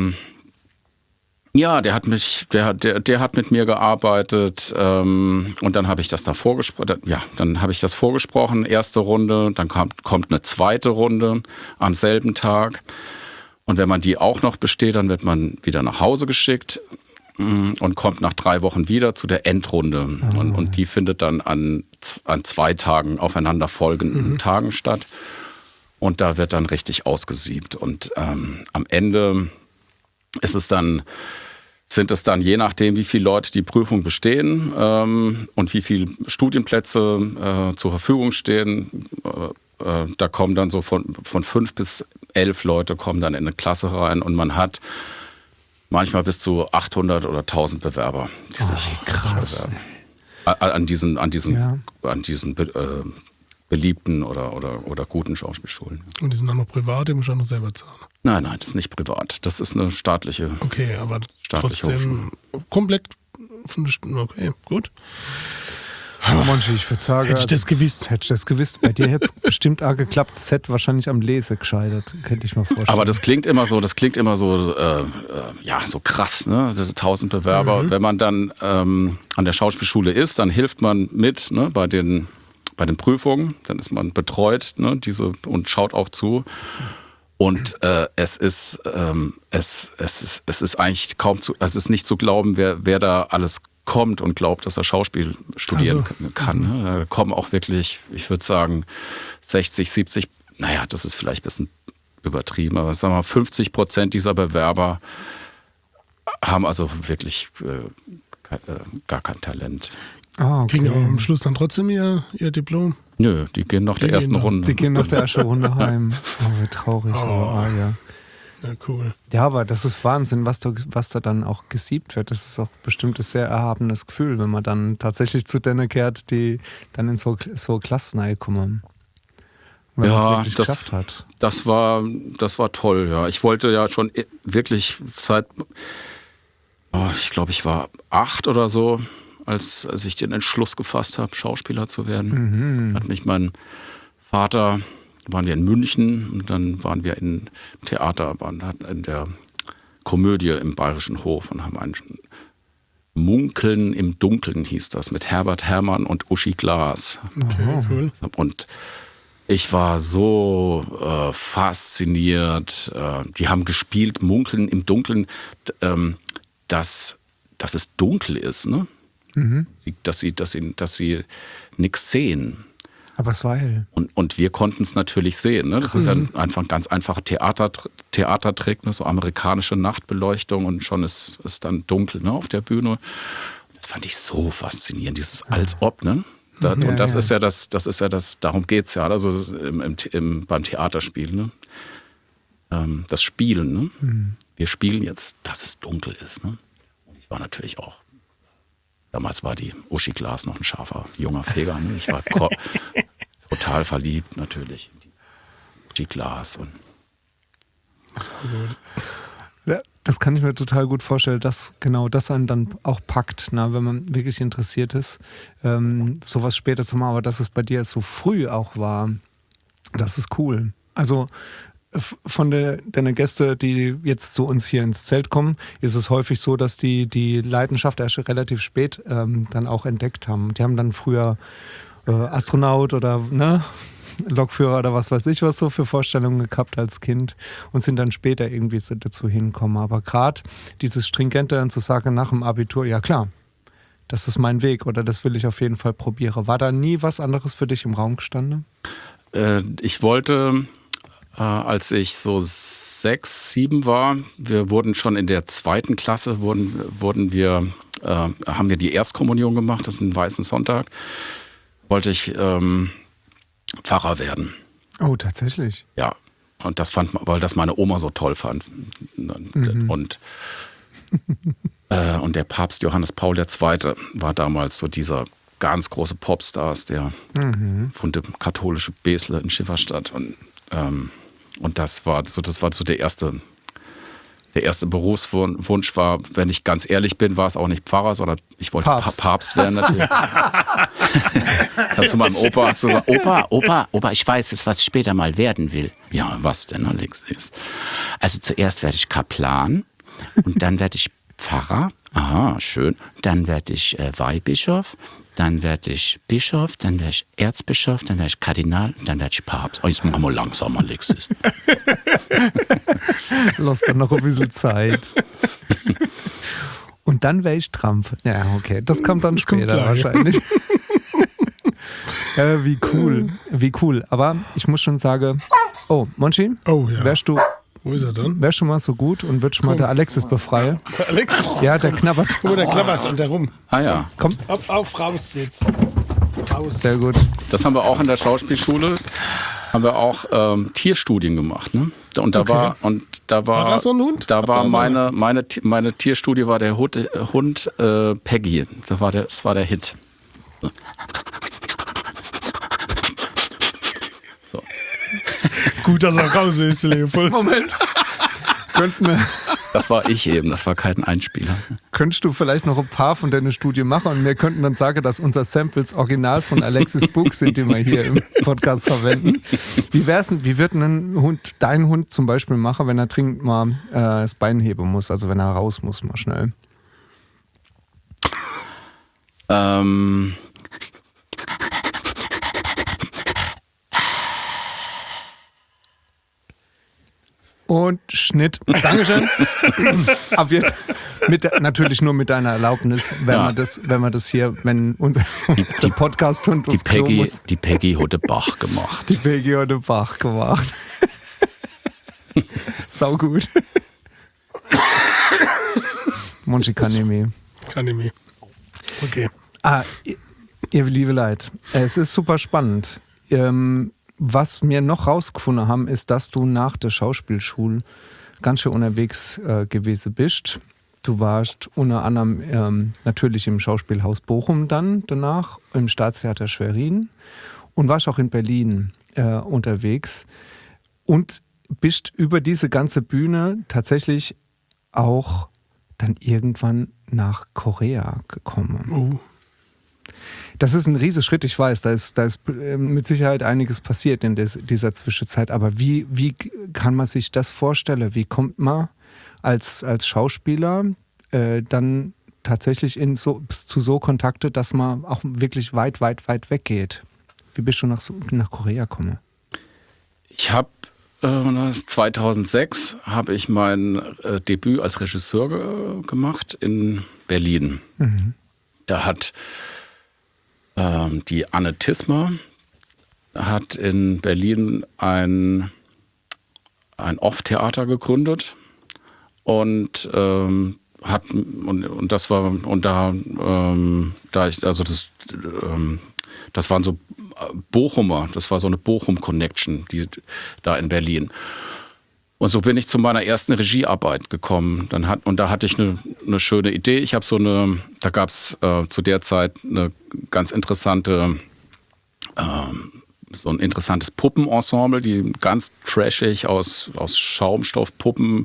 der hat mit mir gearbeitet und dann habe ich das da vorgesprochen. Ja, dann habe ich das vorgesprochen, erste Runde, dann kommt eine zweite Runde am selben Tag. Und wenn man die auch noch besteht, dann wird man wieder nach Hause geschickt und kommt nach 3 Wochen wieder zu der Endrunde. Und die findet dann an 2 Tagen aufeinander folgenden Tagen statt. Und da wird dann richtig ausgesiebt. Und am Ende ist es dann sind es dann je nachdem, wie viele Leute die Prüfung bestehen und wie viele Studienplätze zur Verfügung stehen. Da kommen dann so von 5 bis 11 Leute kommen dann in eine Klasse rein und man hat manchmal bis zu 800 oder 1000 Bewerber, die sich krass. bewerben. An diesen beliebten oder guten Schauspielschulen. Und die sind dann noch privat, die muss ich auch noch selber zahlen. Nein, das ist nicht privat. Das ist eine staatliche. Okay, aber Staatliche trotzdem komplett. Okay, gut. Manche, ich würde sagen, Hätte ich das gewusst. Hätte ich das gewusst. Bei dir hätte es bestimmt auch geklappt. Das hätte wahrscheinlich am Lese gescheitert, könnte ich mir vorstellen. Aber das klingt immer so, so krass, ne? 1000 Bewerber. Wenn man dann an der Schauspielschule ist, dann hilft man mit, ne? bei den Prüfungen. Dann ist man betreut, ne? Und schaut auch zu. Und es ist eigentlich es ist nicht zu glauben, wer da alles kommt und glaubt, dass er Schauspiel studieren kann. Ne? Da kommen auch wirklich, ich würde sagen, 60, 70, naja, das ist vielleicht ein bisschen übertrieben, aber sagen wir mal, 50% dieser Bewerber haben also wirklich gar kein Talent. Okay. Kriegen aber am Schluss dann trotzdem ihr Diplom? Nö, die gehen nach der ersten Runde. Die gehen nach der ersten Runde heim. Oh, wie traurig. Aber, ja. Ja, cool. Ja, aber das ist Wahnsinn, was da dann auch gesiebt wird. Das ist auch bestimmt ein sehr erhabenes Gefühl, wenn man dann tatsächlich zu denen kehrt, die dann in so Klassen reinkommen. Wenn man es wirklich geschafft hat. Das war toll, ja. Ich wollte ja schon wirklich ich glaube, ich war 8 oder so, als ich den Entschluss gefasst habe, Schauspieler zu werden. Hat mich mein Vater, waren wir in München und dann waren wir im Theater, in der Komödie im Bayerischen Hof und haben ein Munkeln im Dunkeln hieß das, mit Herbert Herrmann und Uschi Glas. Okay, cool. Und ich war so fasziniert. Die haben gespielt, Munkeln im Dunkeln, dass es dunkel ist, ne? Dass sie nichts sehen. Aber es war hell. Und wir konnten es natürlich sehen. Ne? Das ist ja einfach ein ganz einfacher Theatertrick, ne? So amerikanische Nachtbeleuchtung und schon ist es dann dunkel, ne? Auf der Bühne. Das fand ich so faszinierend, dieses als ob, ne? Und das ist ja das, darum geht es ja, also beim Theaterspiel, ne? Das Spielen, ne? Wir spielen jetzt, dass es dunkel ist, ne? Und ich war natürlich auch, damals war die Uschi Glas noch ein scharfer, junger Feger, ne? Ich war total verliebt natürlich in die Uschi Glas. Und ja, das kann ich mir total gut vorstellen, dass genau das einen dann auch packt, na, wenn man wirklich interessiert ist, sowas später zu machen. Aber dass es bei dir so früh auch war, das ist cool. Also von den Gästen, die jetzt zu uns hier ins Zelt kommen, ist es häufig so, dass die Leidenschaft erst relativ spät dann auch entdeckt haben. Die haben dann früher Astronaut oder Lokführer oder was weiß ich was so für Vorstellungen gehabt als Kind und sind dann später irgendwie so dazu hinkommen. Aber gerade dieses Stringente dann zu sagen nach dem Abitur, ja klar, das ist mein Weg oder das will ich auf jeden Fall probieren. War da nie was anderes für dich im Raum gestanden? Ich wollte, als ich so 6, 7 war, wir wurden schon in der 2. Klasse, haben wir die Erstkommunion gemacht, das ist ein weißen Sonntag, wollte ich Pfarrer werden. Oh, tatsächlich? Ja, und weil das meine Oma so toll fand. Und der Papst Johannes Paul II. War damals so dieser ganz große Popstars, der von dem katholischen Besle in Schifferstadt. Und das war so der erste Berufswunsch war, wenn ich ganz ehrlich bin, war es auch nicht Pfarrer, sondern ich wollte Papst werden natürlich. Ich habe zu meinem Opa gesagt, Opa, ich weiß jetzt, was ich später mal werden will. Ja, was denn, Alexis? Also zuerst werde ich Kaplan und dann werde ich Pfarrer. Aha, schön. Dann werde ich Weihbischof, dann werde ich Bischof, dann werde ich Erzbischof, dann werde ich Kardinal und dann werde ich Papst. Oh, jetzt machen wir langsam, Alexis. Lass dann noch ein bisschen Zeit. Und dann wäre ich Trump. Ja, okay. Das kommt dann später wahrscheinlich. Wie cool. Aber ich muss schon sagen, oh, Monchi, oh, ja. wärst du Wo ist er dann? Wär schon mal so gut und würd schon mal der Alexis befreien. Der Alexis? Ja, der knabbert. Oh, der klappert und der rum. Ah ja, Komm, Auf, raus jetzt. Raus. sehr gut. das haben wir auch in der Schauspielschule. Haben wir auch Tierstudien gemacht, ne? Und da Okay. war da so ein Hund? Da Habt war ihr so meine Tierstudie war der Hund Peggy. Das war der Hit. So. Gut, dass er raus ist, Leopold. Moment. Das war ich eben, das war kein Einspieler. Könntest du vielleicht noch ein paar von deiner Studie machen und wir könnten dann sagen, dass unser Samples original von Alexis Book sind, die wir hier im Podcast verwenden. Wie wird dein Hund zum Beispiel machen, wenn er dringend mal das Bein heben muss, also wenn er raus muss mal schnell? Und Schnitt. Dankeschön. Ab jetzt natürlich nur mit deiner Erlaubnis, wenn unser Podcast-Hund uns Klo muss. Die Peggy hatte Bach gemacht. Die Peggy hat den Bach gemacht. Sau gut. Monchi kann nicht mehr. Kann ich mir. Okay. Ihr liebe Leute, es ist super spannend. Was wir noch rausgefunden haben, ist, dass du nach der Schauspielschule ganz schön unterwegs gewesen bist. Du warst unter anderem natürlich im Schauspielhaus Bochum dann danach, im Staatstheater Schwerin und warst auch in Berlin unterwegs und bist über diese ganze Bühne tatsächlich auch dann irgendwann nach Korea gekommen. Das ist ein riesiger Schritt, ich weiß, da ist mit Sicherheit einiges passiert in dieser Zwischenzeit, aber wie kann man sich das vorstellen? Wie kommt man als Schauspieler dann tatsächlich zu so Kontakte, dass man auch wirklich weit weggeht? Wie bist du nach Korea gekommen? Ich habe 2006 habe ich mein Debüt als Regisseur gemacht in Berlin. Mhm. Da hat die Anne Tismer hat in Berlin ein Off-Theater gegründet und das waren so Bochumer, das war so eine Bochum-Connection, die da in Berlin. Und so bin ich zu meiner ersten Regiearbeit gekommen. Da hatte ich eine schöne Idee. Da gab es zu der Zeit eine ganz interessante, so ein interessantes Puppenensemble, die ganz trashig aus Schaumstoffpuppen,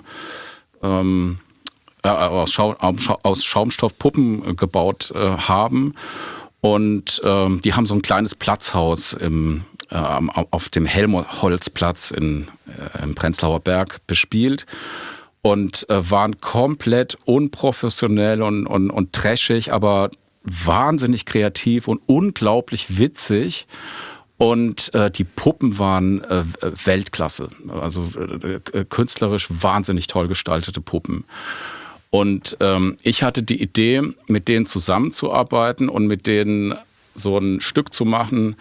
aus Schaumstoffpuppen gebaut haben. Und die haben so ein kleines Platzhaus auf dem Helmholtzplatz im Prenzlauer Berg bespielt und waren komplett unprofessionell und trashig, aber wahnsinnig kreativ und unglaublich witzig. Und die Puppen waren Weltklasse, also künstlerisch wahnsinnig toll gestaltete Puppen. Und ich hatte die Idee, mit denen zusammenzuarbeiten und mit denen so ein Stück zu machen,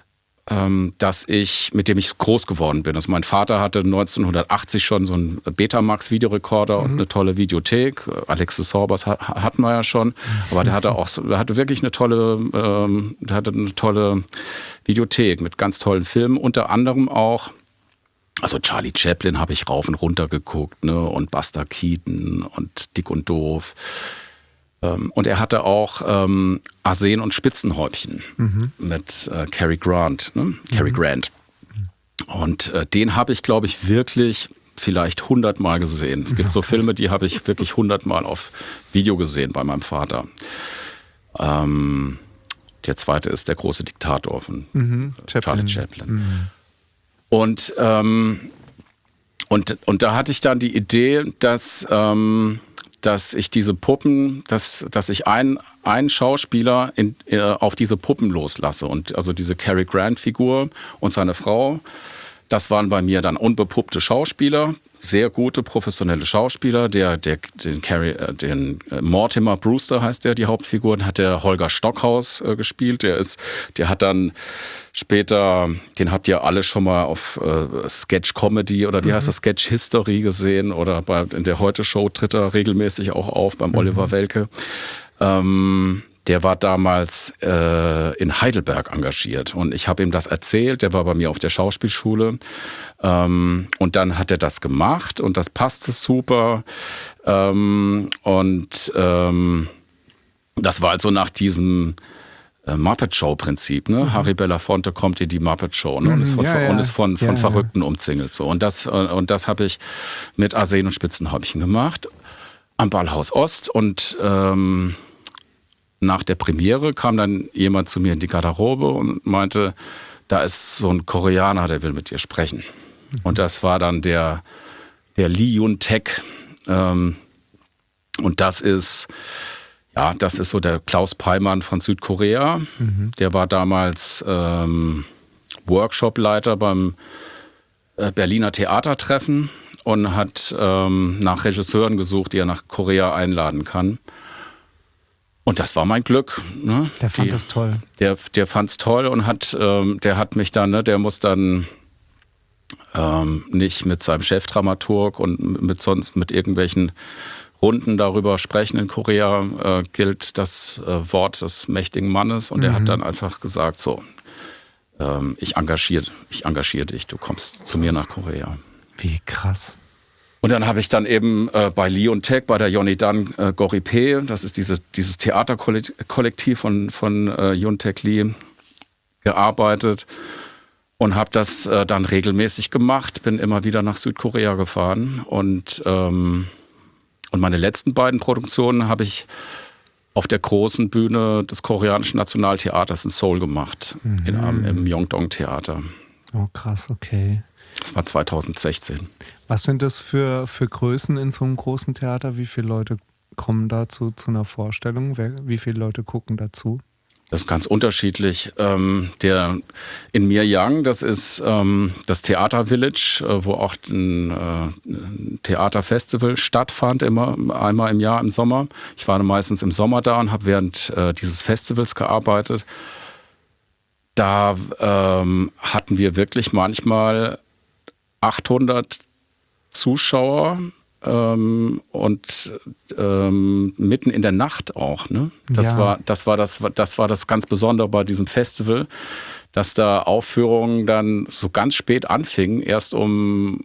mit dem ich groß geworden bin. Also mein Vater hatte 1980 schon so einen Betamax-Videorekorder und eine tolle Videothek. Alexis Horbers hatten wir ja schon. Aber der hatte wirklich eine tolle Videothek mit ganz tollen Filmen. Unter anderem auch, also Charlie Chaplin habe ich rauf und runter geguckt, ne? Und Buster Keaton und Dick und Doof. Und er hatte auch Arsen und Spitzenhäubchen mit Cary Grant. Ne? Cary Grant. Und den habe ich, glaube ich, wirklich vielleicht 100 Mal gesehen. Es gibt so Filme, die habe ich wirklich 100 Mal auf Video gesehen bei meinem Vater. Der zweite ist Der große Diktator von Charlie Chaplin. Und da hatte ich dann die Idee, dass ich diese Puppen, dass ich einen Schauspieler auf diese Puppen loslasse. Und also diese Cary Grant-Figur und seine Frau, das waren bei mir dann unbepuppte Schauspieler. sehr gute professionelle Schauspieler. Den Mortimer Brewster heißt der, die Hauptfigur, hat der Holger Stockhaus gespielt. Der hat dann später, den habt ihr alle schon mal auf Sketch Comedy oder wie heißt das, Sketch History gesehen oder in der Heute-Show tritt er regelmäßig auch auf beim Oliver Welke. Der war damals in Heidelberg engagiert und ich habe ihm das erzählt, der war bei mir auf der Schauspielschule und dann hat er das gemacht und das passte super und das war also nach diesem Muppet-Show-Prinzip, ne? Harry Belafonte kommt in die Muppet-Show, ne? Und ist von Verrückten umzingelt. So. Und das habe ich mit Arsen und Spitzenhäubchen gemacht am Ballhaus Ost und nach der Premiere kam dann jemand zu mir in die Garderobe und meinte, da ist so ein Koreaner, der will mit dir sprechen. Und das war dann der Lee Yun-taek. Und das ist so der Klaus Peimann von Südkorea. Der war damals Workshopleiter beim Berliner Theatertreffen und hat nach Regisseuren gesucht, die er nach Korea einladen kann. Und das war mein Glück. Ne? Der fand das toll. Der fand's toll und der hat mich dann, ne, der muss dann nicht mit seinem Chefdramaturg und mit irgendwelchen Runden darüber sprechen. In Korea gilt das Wort des mächtigen Mannes und er hat dann einfach gesagt, so, ich engagiere dich, du kommst zu mir nach Korea. Wie krass. Und dann habe ich dann eben bei Lee Yun-taek, bei der Yonidan Goripé, das ist dieses Theaterkollektiv von Yun-taek Lee, gearbeitet und habe das dann regelmäßig gemacht, bin immer wieder nach Südkorea gefahren und meine letzten beiden Produktionen habe ich auf der großen Bühne des Koreanischen Nationaltheaters in Seoul gemacht, im Myeongdong-Theater. Oh krass, okay. Das war 2016. Was sind das für Größen in so einem großen Theater? Wie viele Leute kommen dazu zu einer Vorstellung? Wie viele Leute gucken dazu? Das ist ganz unterschiedlich. Der in Miryang, das ist das Theater Village, wo auch ein Theaterfestival stattfand, einmal im Jahr im Sommer. Ich war meistens im Sommer da und habe während dieses Festivals gearbeitet. Da hatten wir wirklich manchmal 800 Zuschauer und mitten in der Nacht auch. Ne? Das war das ganz Besondere bei diesem Festival, dass da Aufführungen dann so ganz spät anfingen, erst um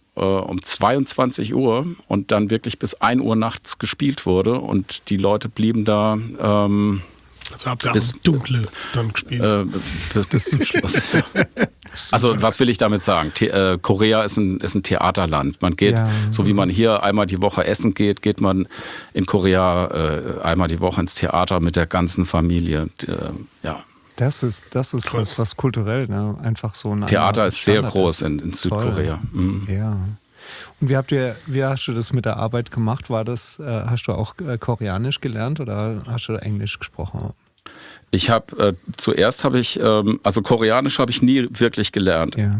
22 Uhr und dann wirklich bis 1 Uhr nachts gespielt wurde und die Leute blieben da also habt ihr bis Dunkle dann gespielt. Bis zum Schluss. Ja. Also was will ich damit sagen? Korea ist ein Theaterland. Man geht, so wie man hier einmal die Woche essen geht, geht man in Korea einmal die Woche ins Theater mit der ganzen Familie. Ja. Das ist was kulturell, ne? Einfach so ein Theater ist sehr groß in Südkorea. Mhm. Ja. Und wie hast du das mit der Arbeit gemacht? Hast du auch Koreanisch gelernt oder hast du Englisch gesprochen? Ich habe also Koreanisch habe ich nie wirklich gelernt. Ja.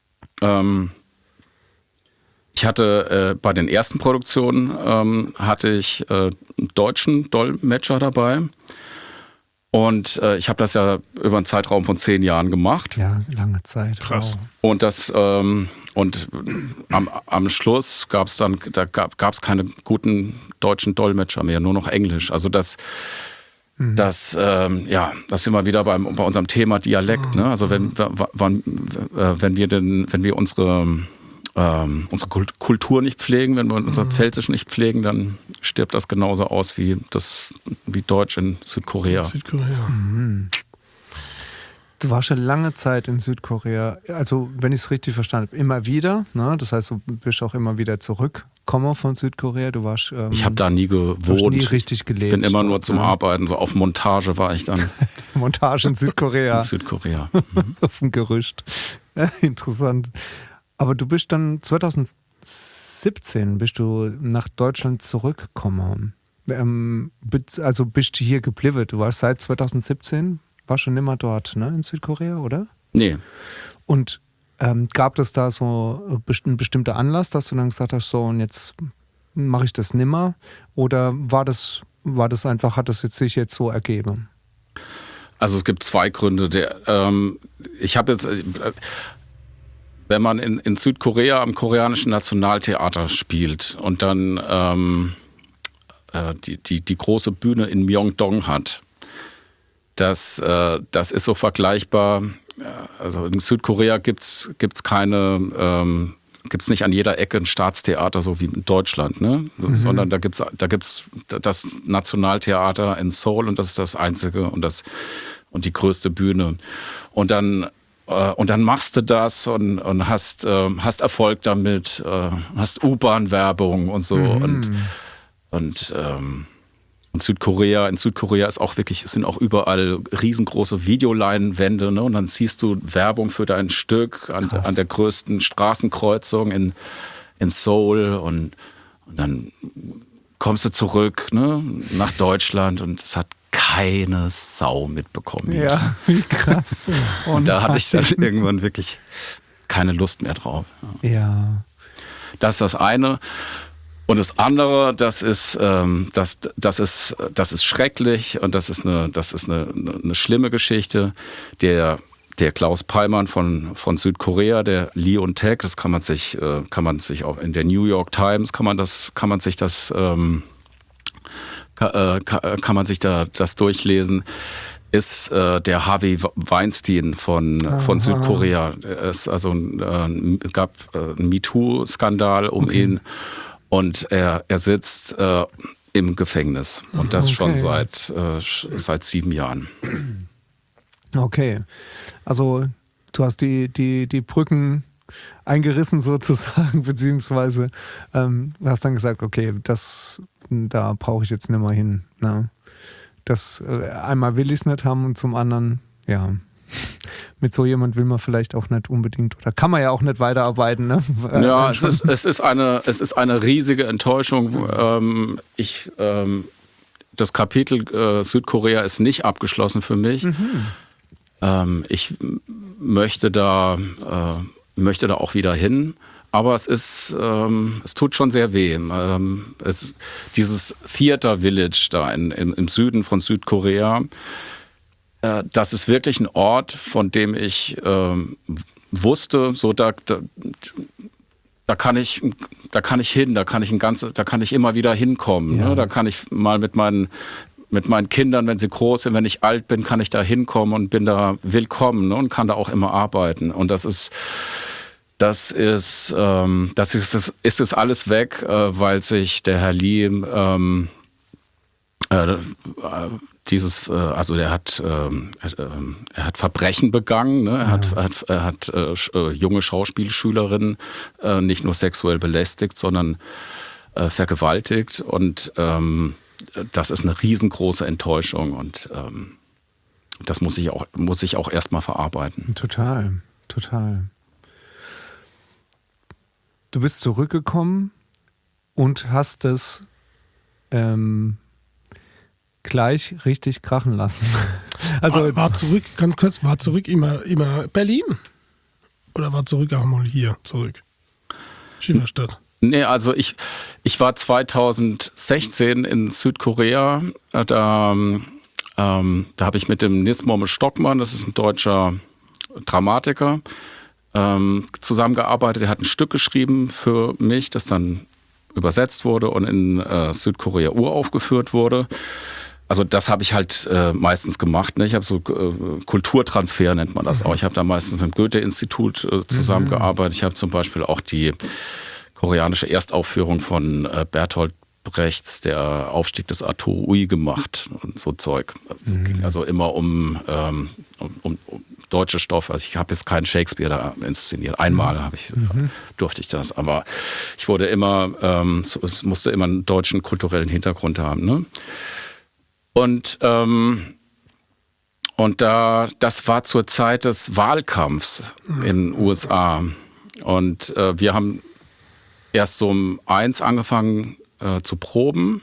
Ich hatte bei den ersten Produktionen hatte ich einen deutschen Dolmetscher dabei. Und ich habe das ja über einen Zeitraum von 10 Jahren gemacht. Ja, lange Zeit. Krass. Wow. Und am Schluss gab es keine guten deutschen Dolmetscher mehr, nur noch Englisch. Also das sind wir wieder bei unserem Thema Dialekt. Ne? Also wenn wir unsere Kultur nicht pflegen, wenn wir unser Pfälzisch nicht pflegen, dann stirbt das genauso aus wie Deutsch in Südkorea. Mhm. Du warst schon lange Zeit in Südkorea, also wenn ich es richtig verstanden habe, immer wieder, ne? Das heißt, du bist auch immer wieder zurückgekommen von Südkorea. Du warst ich habe da nie gewohnt. Nie richtig gelebt. Bin immer nur zum Arbeiten, so auf Montage war ich dann. Montage in Südkorea. In Südkorea. Mhm. Auf dem Gerüst. Ja, interessant. Aber du bist dann 2017 bist du nach Deutschland zurückgekommen. Also bist du hier geblieben. Du warst seit 2017, warst schon nicht mehr dort, ne, in Südkorea, oder? Nee. Und Gab es da so ein bestimmter Anlass, dass du dann gesagt hast, so und jetzt mache ich das nimmer? Oder war das einfach, hat das sich jetzt so ergeben? Also es gibt zwei Gründe. Ich habe jetzt, wenn man in Südkorea am koreanischen Nationaltheater spielt und dann die große Bühne in Myeongdong hat, das ist so vergleichbar. Also in Südkorea gibt's nicht an jeder Ecke ein Staatstheater, so wie in Deutschland, ne? Sondern da gibt's das Nationaltheater in Seoul und das ist das einzige und die größte Bühne. Und dann machst du das und hast Erfolg damit, hast U-Bahn-Werbung und so und in Südkorea ist auch wirklich, es sind auch überall riesengroße Videoleinwände, ne? Und dann siehst du Werbung für dein Stück an der größten Straßenkreuzung in Seoul und dann kommst du zurück, ne, nach Deutschland und es hat keine Sau mitbekommen. Ja, wie krass. Und da hatte ich dann irgendwann wirklich keine Lust mehr drauf. Ja. Das ist das eine. Und das andere, das ist schrecklich und das ist eine schlimme Geschichte. Der Klaus Pallmann von Südkorea, der Lee Un-taek, das kann man sich auch in der New York Times kann man sich das durchlesen. Ist der Harvey Weinstein von Südkorea. Es gab einen MeToo-Skandal um ihn. Und er sitzt im Gefängnis und das schon seit 7 Jahren. Okay, also du hast die Brücken eingerissen sozusagen, beziehungsweise hast dann gesagt, okay, da brauche ich jetzt nicht mehr hin. Ne? Einmal will ich es nicht haben und zum anderen, ja, mit so jemand will man vielleicht auch nicht unbedingt oder kann man ja auch nicht weiterarbeiten. Ne? Ja, es ist eine riesige Enttäuschung. Das Kapitel Südkorea ist nicht abgeschlossen für mich. Ich möchte da auch wieder hin. Aber es tut schon sehr weh. Dieses Theater Village da im Süden von Südkorea, das ist wirklich ein Ort, von dem ich wusste, so da kann ich hin, da kann ich immer wieder hinkommen. Ja. Ne? Da kann ich mal mit meinen Kindern, wenn sie groß sind, wenn ich alt bin, kann ich da hinkommen und bin da willkommen, ne? Und kann da auch immer arbeiten. Und das ist alles weg, weil sich der Herr Lee er hat Verbrechen begangen, ne? Er hat junge Schauspielschülerinnen nicht nur sexuell belästigt, sondern vergewaltigt und das ist eine riesengroße Enttäuschung und das muss ich auch erstmal verarbeiten. Total. Du bist zurückgekommen und hast es gleich richtig krachen lassen. Also war zurück immer Berlin? Oder war zurück auch mal hier zurück? Schieferstadt. Nee, also ich war 2016 in Südkorea. Da habe ich mit dem Nismom Stockmann, das ist ein deutscher Dramatiker, zusammengearbeitet. Er hat ein Stück geschrieben für mich, das dann übersetzt wurde und in Südkorea uraufgeführt wurde. Also das habe ich halt meistens gemacht. Ne? Ich habe so Kulturtransfer nennt man das auch. Ich habe da meistens mit dem Goethe-Institut zusammengearbeitet. Ich habe zum Beispiel auch die koreanische Erstaufführung von Bertolt Brechts Der Aufstieg des Arthur Ui gemacht und so Zeug. Es ging also immer um deutsche Stoffe. Also ich habe jetzt keinen Shakespeare da inszeniert. Einmal durfte ich das, aber ich wurde immer, es musste immer einen deutschen kulturellen Hintergrund haben. Ne? Und das war zur Zeit des Wahlkampfs in den USA. Und wir haben erst so um 1 angefangen zu proben.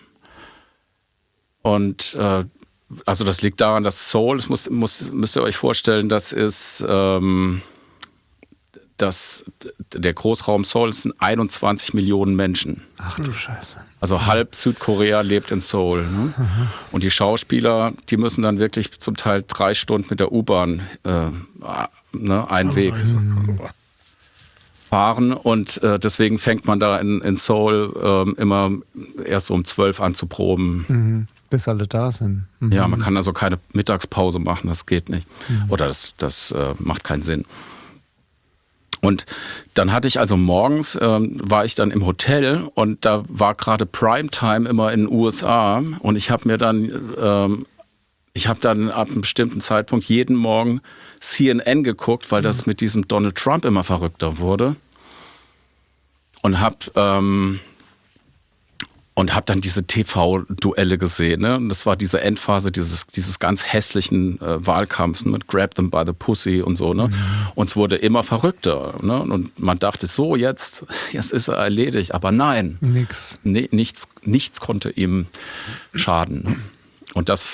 Und also das liegt daran, dass Seoul, das müsst ihr euch vorstellen, das ist der Großraum Seoul sind 21 Millionen Menschen. Ach du Scheiße. Also halb Südkorea lebt in Seoul. Ne? Und die Schauspieler, die müssen dann wirklich zum Teil 3 Stunden mit der U-Bahn einen Weg fahren. Und deswegen fängt man da in Seoul immer erst um 12 an zu proben. Bis alle da sind. Ja, man kann also keine Mittagspause machen, das geht nicht. Oder das macht keinen Sinn. Und dann hatte ich also morgens, war ich dann im Hotel und da war gerade Primetime immer in den USA und ich habe dann ab einem bestimmten Zeitpunkt jeden Morgen CNN geguckt, weil das mit diesem Donald Trump immer verrückter wurde und habe dann diese TV-Duelle gesehen. Ne? Und das war diese Endphase dieses ganz hässlichen Wahlkampfs mit Grab them by the Pussy und so. Ne? Und es wurde immer verrückter. Ne? Und man dachte so, jetzt ist er erledigt. Aber nein, nichts konnte ihm schaden. Ne? Und das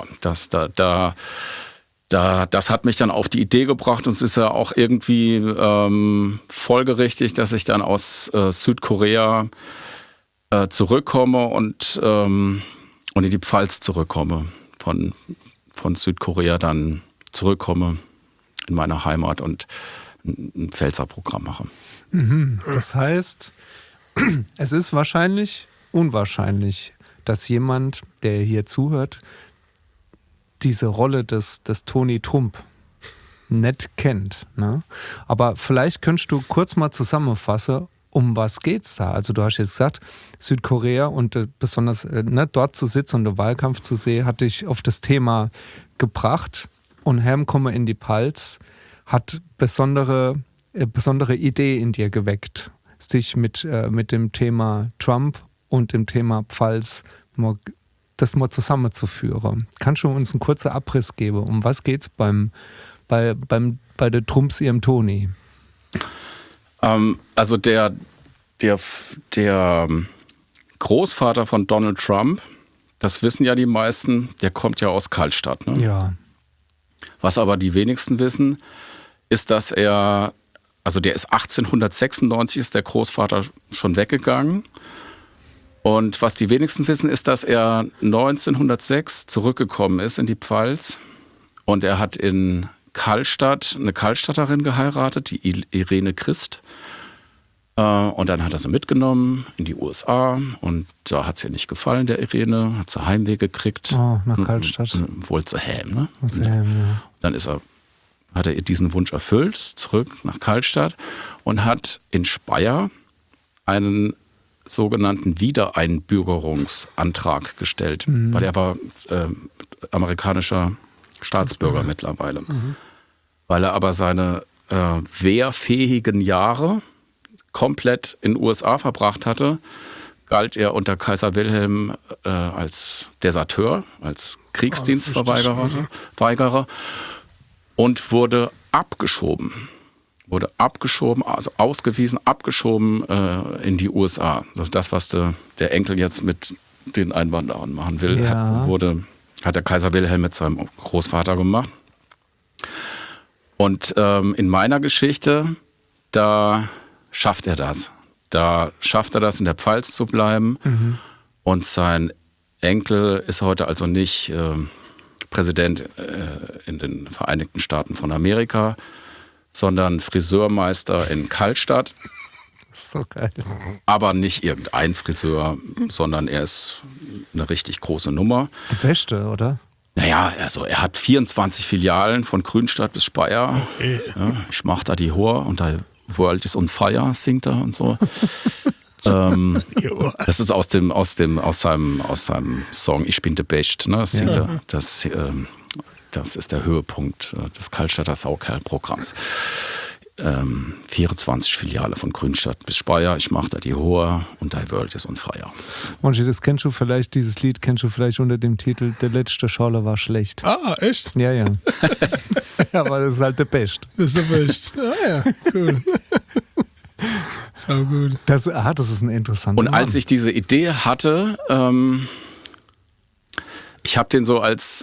hat mich dann auf die Idee gebracht. Und es ist ja auch irgendwie folgerichtig, dass ich dann aus Südkorea zurückkomme und in die Pfalz zurückkomme, von Südkorea dann zurückkomme in meine Heimat und ein Pfälzer-Programm mache. Das heißt, es ist unwahrscheinlich, dass jemand, der hier zuhört, diese Rolle des Tony Trump nicht kennt. Ne? Aber vielleicht könntest du kurz mal zusammenfassen, um was geht's da? Also du hast jetzt gesagt, Südkorea und besonders dort zu sitzen und den Wahlkampf zu sehen, hat dich auf das Thema gebracht und herkommen in die Pfalz hat besondere Idee in dir geweckt, sich mit dem Thema Trump und dem Thema Pfalz das mal zusammenzuführen. Kannst du uns einen kurzen Abriss geben? Um was geht's bei der Trumps ihrem Toni? Also der Großvater von Donald Trump, das wissen ja die meisten, der kommt ja aus Kaltstadt. Ne? Ja. Was aber die wenigsten wissen, ist, dass der ist 1896, ist der Großvater schon weggegangen. Und was die wenigsten wissen, ist, dass er 1906 zurückgekommen ist in die Pfalz und er hat in Kallstadt eine Kallstatterin geheiratet, die Irene Christ. Und dann hat er sie mitgenommen in die USA und da hat es ihr nicht gefallen, der Irene, hat sie Heimweh gekriegt. Oh, nach Kallstadt. Wohl zu Helm, ne? Zu Helm, ja. Dann hat er ihr diesen Wunsch erfüllt, zurück nach Kallstadt und hat in Speyer einen sogenannten Wiedereinbürgerungsantrag gestellt, weil er war amerikanischer Staatsbürger mittlerweile. Weil er aber seine wehrfähigen Jahre komplett in den USA verbracht hatte, galt er unter Kaiser Wilhelm als Deserteur, als Kriegsdienstverweigerer und wurde abgeschoben, also ausgewiesen, abgeschoben in die USA. Also das, was der Enkel jetzt mit den Einwanderern machen will, hat der Kaiser Wilhelm mit seinem Großvater gemacht. Und in meiner Geschichte, da schafft er das. Da schafft er das, in der Pfalz zu bleiben. Und sein Enkel ist heute also nicht Präsident in den Vereinigten Staaten von Amerika, sondern Friseurmeister in Kallstadt. So geil. Aber nicht irgendein Friseur, sondern er ist eine richtig große Nummer. Die Beste, oder? Naja, also er hat 24 Filialen von Grünstadt bis Speyer. Okay. Ja, ich mach da die Hor und da World is on fire, singt er und so. Das ist aus seinem Song Ich bin de Best, ne? Das singt er. Das ist der Höhepunkt des Kallstatter Saukerl-Programms. 24 Filiale von Grünstadt bis Speyer, ich mache da die Hohe und die World is on fire. Monchi, dieses Lied kennst du vielleicht unter dem Titel Der letzte Scholle war schlecht. Ah, echt? Ja. Ja, aber das ist halt der Best. Das ist der Best. Ah ja, cool. So gut. Das ist ein interessanter Und als ich diese Idee hatte, ich habe den so als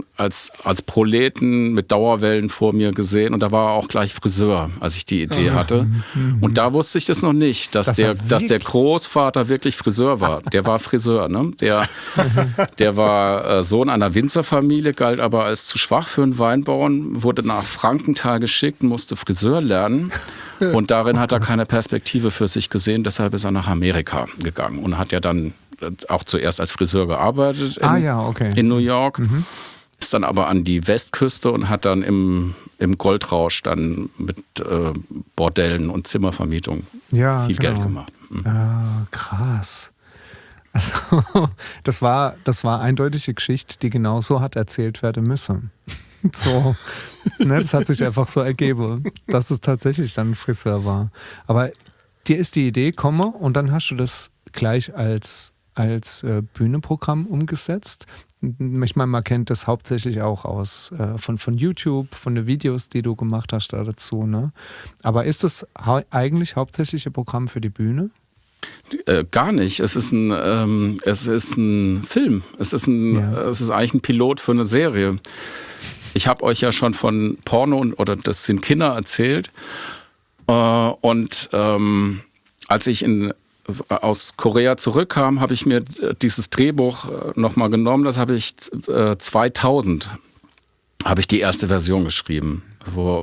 Proleten mit Dauerwellen vor mir gesehen und da war er auch gleich Friseur, als ich die Idee hatte. Und da wusste ich das noch nicht, dass der Großvater wirklich Friseur war. Der war Friseur, ne? Der war Sohn einer Winzerfamilie, galt aber als zu schwach für einen Weinbauern, wurde nach Frankenthal geschickt und musste Friseur lernen. Und darin hat er keine Perspektive für sich gesehen, deshalb ist er nach Amerika gegangen und hat ja dann auch zuerst als Friseur gearbeitet in New York, ist dann aber an die Westküste und hat dann im Goldrausch dann mit Bordellen und Zimmervermietung viel Geld gemacht. Ah, krass. Also das war eindeutig die Geschichte, die genauso hat erzählt werden müssen. So, ne, das hat sich einfach so ergeben, dass es tatsächlich dann ein Friseur war. Aber dir ist die Idee gekommen und dann hast du das gleich als Bühnenprogramm umgesetzt. Ich meine, man kennt das hauptsächlich auch von YouTube, von den Videos, die du gemacht hast da dazu. Ne? Aber ist das eigentlich hauptsächlich ein Programm für die Bühne? Gar nicht. Es ist ein Film. Es ist eigentlich ein Pilot für eine Serie. Ich habe euch ja schon von Porno oder das sind Kinder erzählt. Und als ich aus Korea zurückkam, habe ich mir dieses Drehbuch nochmal genommen. Das habe ich 2000 habe ich die erste Version geschrieben, vor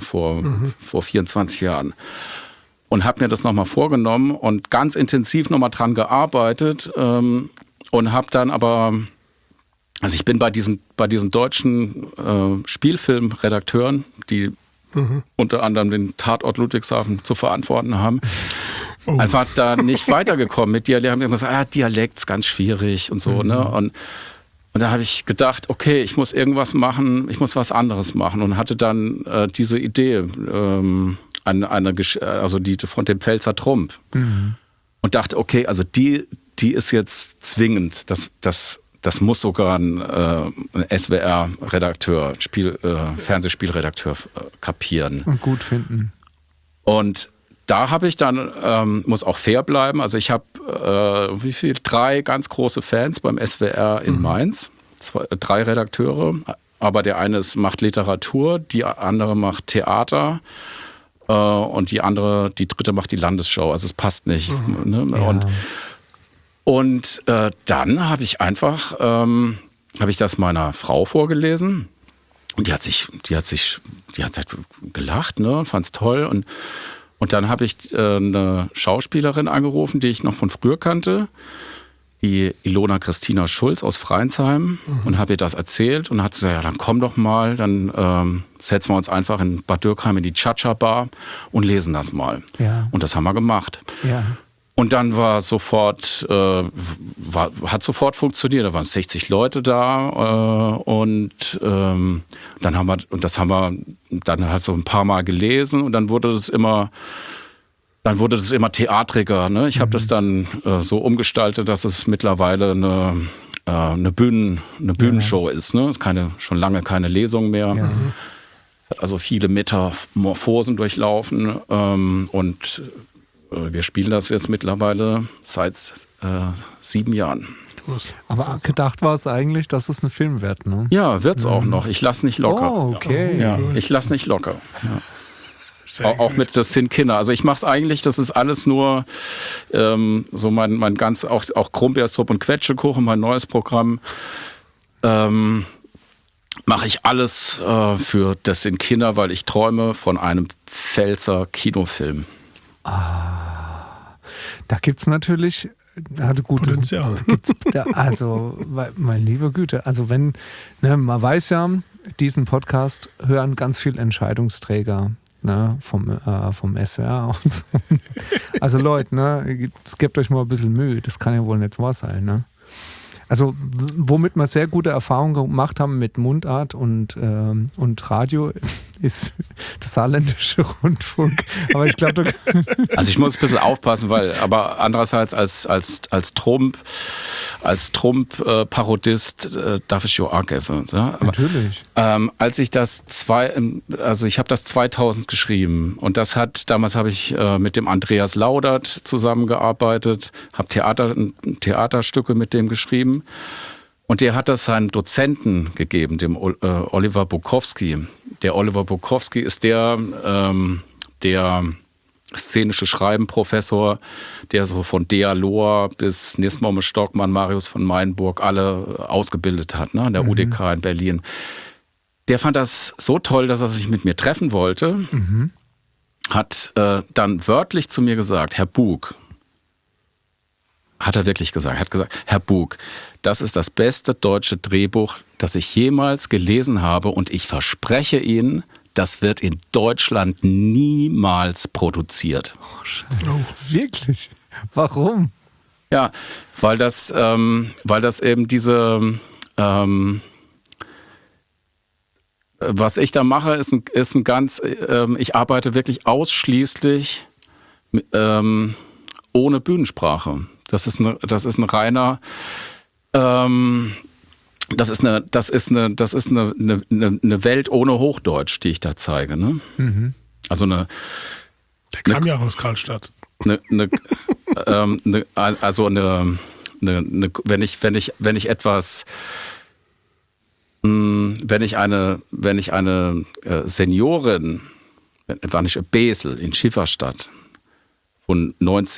24 Jahren. Und habe mir das nochmal vorgenommen und ganz intensiv nochmal dran gearbeitet und habe dann aber, also ich bin bei diesen deutschen Spielfilmredakteuren, die unter anderem den Tatort Ludwigshafen zu verantworten haben, einfach da nicht weitergekommen mit Dialekt. Haben immer gesagt, Dialekt ist ganz schwierig und so. Ne? Und da habe ich gedacht, okay, ich muss irgendwas machen, ich muss was anderes machen und hatte dann diese Idee, also die von dem Pfälzer Trump. Und dachte, okay, also die ist jetzt zwingend, das muss sogar ein SWR-Redakteur, Fernsehspielredakteur kapieren. Und gut finden. Und da habe ich dann, muss auch fair bleiben, also ich habe 3 ganz große Fans beim SWR in Mainz, 3 Redakteure, aber der eine macht Literatur, die andere macht Theater und die dritte macht die Landesschau, also es passt nicht. Ne? Ja. Und dann habe ich das meiner Frau vorgelesen und die hat gelacht, ne, fand's toll und dann habe ich eine Schauspielerin angerufen, die ich noch von früher kannte, die Ilona Christina Schulz aus Freinsheim und habe ihr das erzählt und hat gesagt, ja, dann komm doch mal, dann setzen wir uns einfach in Bad Dürkheim in die Cha-Cha-Bar und lesen das mal. Ja. Und das haben wir gemacht. Ja. Und dann war sofort, hat sofort funktioniert. Da waren 60 Leute da und dann haben wir dann halt so ein paar Mal gelesen und dann wurde das immer theatriger. Ne? Ich habe das dann so umgestaltet, dass es mittlerweile eine Bühnenshow ist. Ne? Es ist schon lange keine Lesung mehr. Ja. Also viele Metamorphosen durchlaufen und wir spielen das jetzt mittlerweile seit 7 Jahren. Aber gedacht war es eigentlich, dass es ein Film wird, ne? Ja, wird's auch noch. Ich lasse nicht locker. Oh, okay. Ja, ich lasse nicht locker. Ja. Auch mit Das sind Kinder. Also ich mache es eigentlich, das ist alles nur so mein ganz, auch Krummbeersuppe und Quetschekuchen, mein neues Programm. Mache ich alles für Das sind Kinder, weil ich träume von einem Pfälzer Kinofilm. Da gibt es natürlich Potenzial. Also, meine liebe Güte, also wenn, ne, man weiß ja, diesen Podcast hören ganz viele Entscheidungsträger, ne, vom SWR und so. Also Leute, ne, gebt euch mal ein bisschen Mühe, das kann ja wohl nicht wahr sein, ne? Also womit wir sehr gute Erfahrungen gemacht haben mit Mundart und Radio, ist das Saarländische Rundfunk. Aber ich glaube, also ich muss ein bisschen aufpassen, aber andererseits als Trump-Parodist darf ich ja auch geben. Ja? Natürlich. Als ich ich habe das 2000 geschrieben und damals habe ich mit dem Andreas Laudert zusammengearbeitet, habe Theaterstücke mit dem geschrieben. Und der hat das seinem Dozenten gegeben, dem Oliver Bukowski. Der Oliver Bukowski ist der szenische Schreiben-Professor, der so von Dea Lohr bis Nismomme Stockmann, Marius von Meinburg alle ausgebildet hat, ne, an der UDK in Berlin. Der fand das so toll, dass er sich mit mir treffen wollte, hat dann wörtlich zu mir gesagt, Herr Bug, hat er wirklich gesagt, hat gesagt, Herr Bug, das ist das beste deutsche Drehbuch, das ich jemals gelesen habe und ich verspreche Ihnen, das wird in Deutschland niemals produziert. Oh, Scheiße. Oh. Wirklich? Warum? Ja, weil das eben diese, was ich da mache, ist ein ganz, ich arbeite wirklich ausschließlich ohne Bühnensprache. Das ist ein reiner, das ist eine Welt ohne Hochdeutsch, die ich da zeige. Ne? Also der kam ja aus Karlstadt. Wenn ich eine Seniorin, war nicht Besel in Schifferstadt von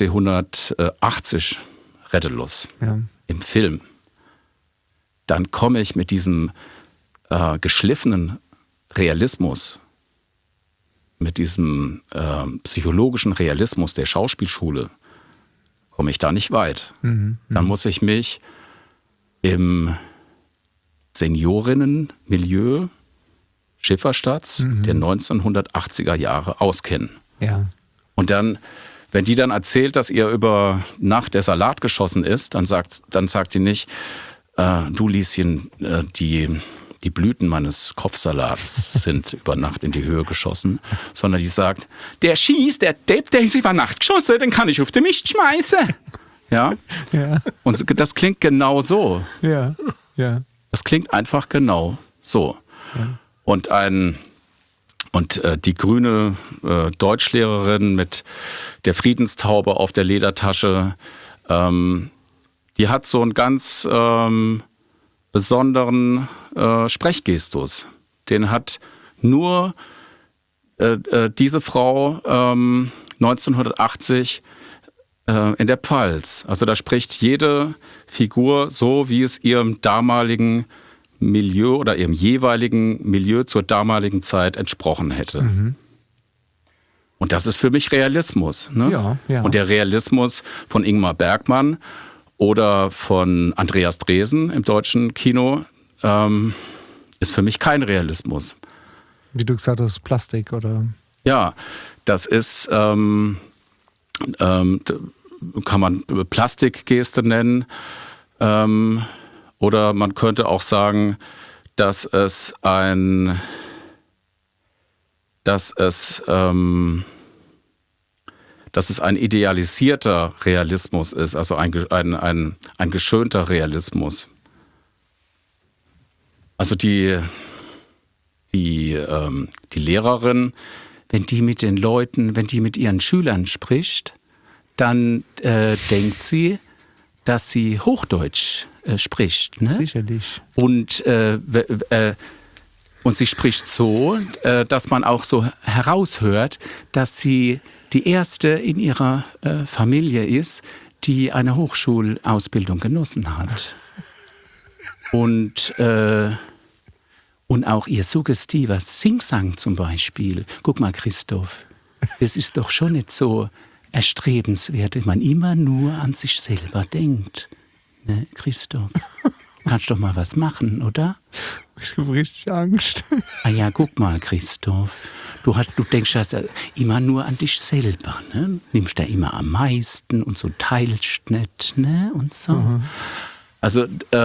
1980 Rettelus im Film, dann komme ich mit diesem geschliffenen Realismus, mit diesem psychologischen Realismus der Schauspielschule, komme ich da nicht weit. Dann muss ich mich im Seniorinnenmilieu Schifferstadts der 1980er Jahre auskennen. Ja. Und dann, wenn die dann erzählt, dass ihr über Nacht der Salat geschossen ist, dann sagt die nicht, du Lieschen, die Blüten meines Kopfsalats sind über Nacht in die Höhe geschossen, sondern die sagt, der schießt, der Depp, der ist über Nacht geschossen, den kann ich auf den Mist schmeißen. Ja? Ja. Und das klingt genau so. Ja, ja. Das klingt einfach genau so. Ja. Und die grüne Deutschlehrerin mit der Friedenstaube auf der Ledertasche, die hat so einen ganz besonderen Sprechgestus. Den hat nur diese Frau 1980 in der Pfalz. Also da spricht jede Figur so, wie es ihrem damaligen Milieu oder ihrem jeweiligen Milieu zur damaligen Zeit entsprochen hätte. Und das ist für mich Realismus. Ne? Ja, ja. Und der Realismus von Ingmar Bergman oder von Andreas Dresen im deutschen Kino ist für mich kein Realismus. Wie du gesagt hast, Plastik oder? Ja, das ist, kann man Plastikgeste nennen. Oder man könnte auch sagen, dass es ein idealisierter Realismus ist, also ein geschönter Realismus. Also die Lehrerin, wenn die mit den Leuten, wenn die mit ihren Schülern spricht, dann denkt sie, dass sie Hochdeutsch spricht. Ne? Sicherlich. Und sie spricht so, dass man auch so heraushört, dass sie die erste in ihrer Familie ist, die eine Hochschulausbildung genossen hat. Und auch ihr suggestiver Singsang zum Beispiel. Guck mal, Christoph, das ist doch schon nicht so erstrebenswert, wenn man immer nur an sich selber denkt. Ne, Christoph? Kannst doch mal was machen, oder? Ich habe richtig Angst. Ah ja, guck mal, Christoph. Du denkst ja immer nur an dich selber, ne? Nimmst da immer am meisten und so teilst nicht, ne? Und so. Also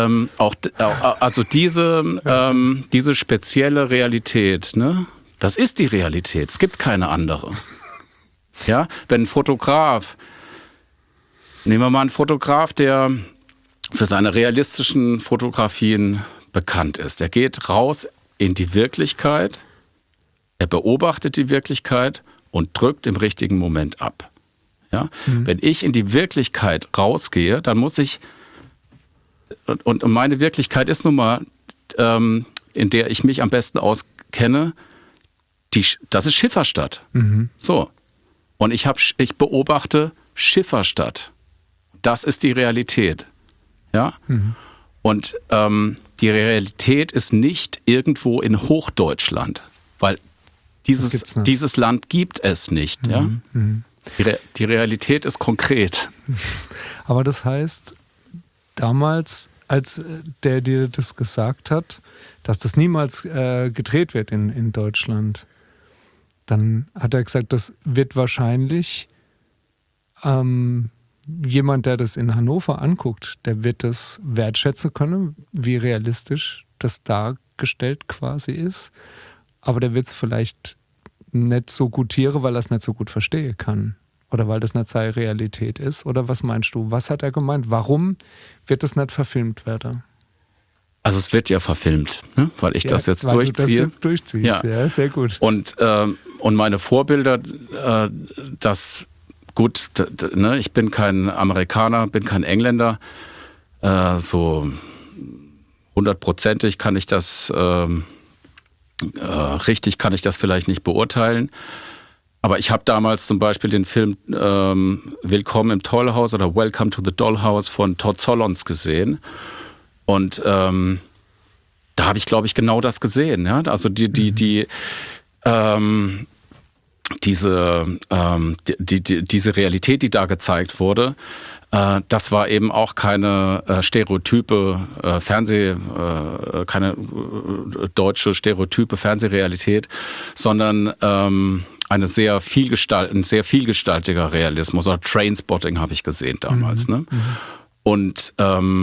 diese spezielle Realität, ne? Das ist die Realität. Es gibt keine andere. Ja, wenn ein Fotograf, nehmen wir mal einen Fotograf, der für seine realistischen Fotografien bekannt ist. Er geht raus in die Wirklichkeit, er beobachtet die Wirklichkeit und drückt im richtigen Moment ab. Ja? Wenn ich in die Wirklichkeit rausgehe, dann muss ich meine Wirklichkeit ist nun mal, in der ich mich am besten auskenne, das ist Schifferstadt. So. Und ich beobachte Schifferstadt. Das ist die Realität. Ja? Und die Realität ist nicht irgendwo in Hochdeutschland, weil dieses Land gibt es nicht. Ja? Die Realität ist konkret. Aber das heißt, damals, als der dir das gesagt hat, dass das niemals gedreht wird in Deutschland, dann hat er gesagt, das wird wahrscheinlich jemand, der das in Hannover anguckt, der wird das wertschätzen können, wie realistisch das dargestellt quasi ist. Aber der wird es vielleicht nicht so gutieren, weil er es nicht so gut verstehen kann. Oder weil das nicht seine Realität ist. Oder was meinst du? Was hat er gemeint? Warum wird das nicht verfilmt werden? Also es wird ja verfilmt, ne? Weil ich das jetzt durchziehe. Du das jetzt durchziehst, ja sehr gut. Und meine Vorbilder, ne, ich bin kein Amerikaner, bin kein Engländer, so 100%ig kann ich das, richtig kann ich das vielleicht nicht beurteilen. Aber ich habe damals zum Beispiel den Film Willkommen im Tollhaus oder Welcome to the Dollhouse von Todd Solondz gesehen. Und da habe ich, glaube ich, genau das gesehen. Ja? Also diese Realität, die da gezeigt wurde, das war eben auch keine stereotype keine deutsche stereotype Fernsehrealität, sondern ein sehr vielgestaltiger Realismus. Oder Trainspotting habe ich gesehen damals. Ne? Und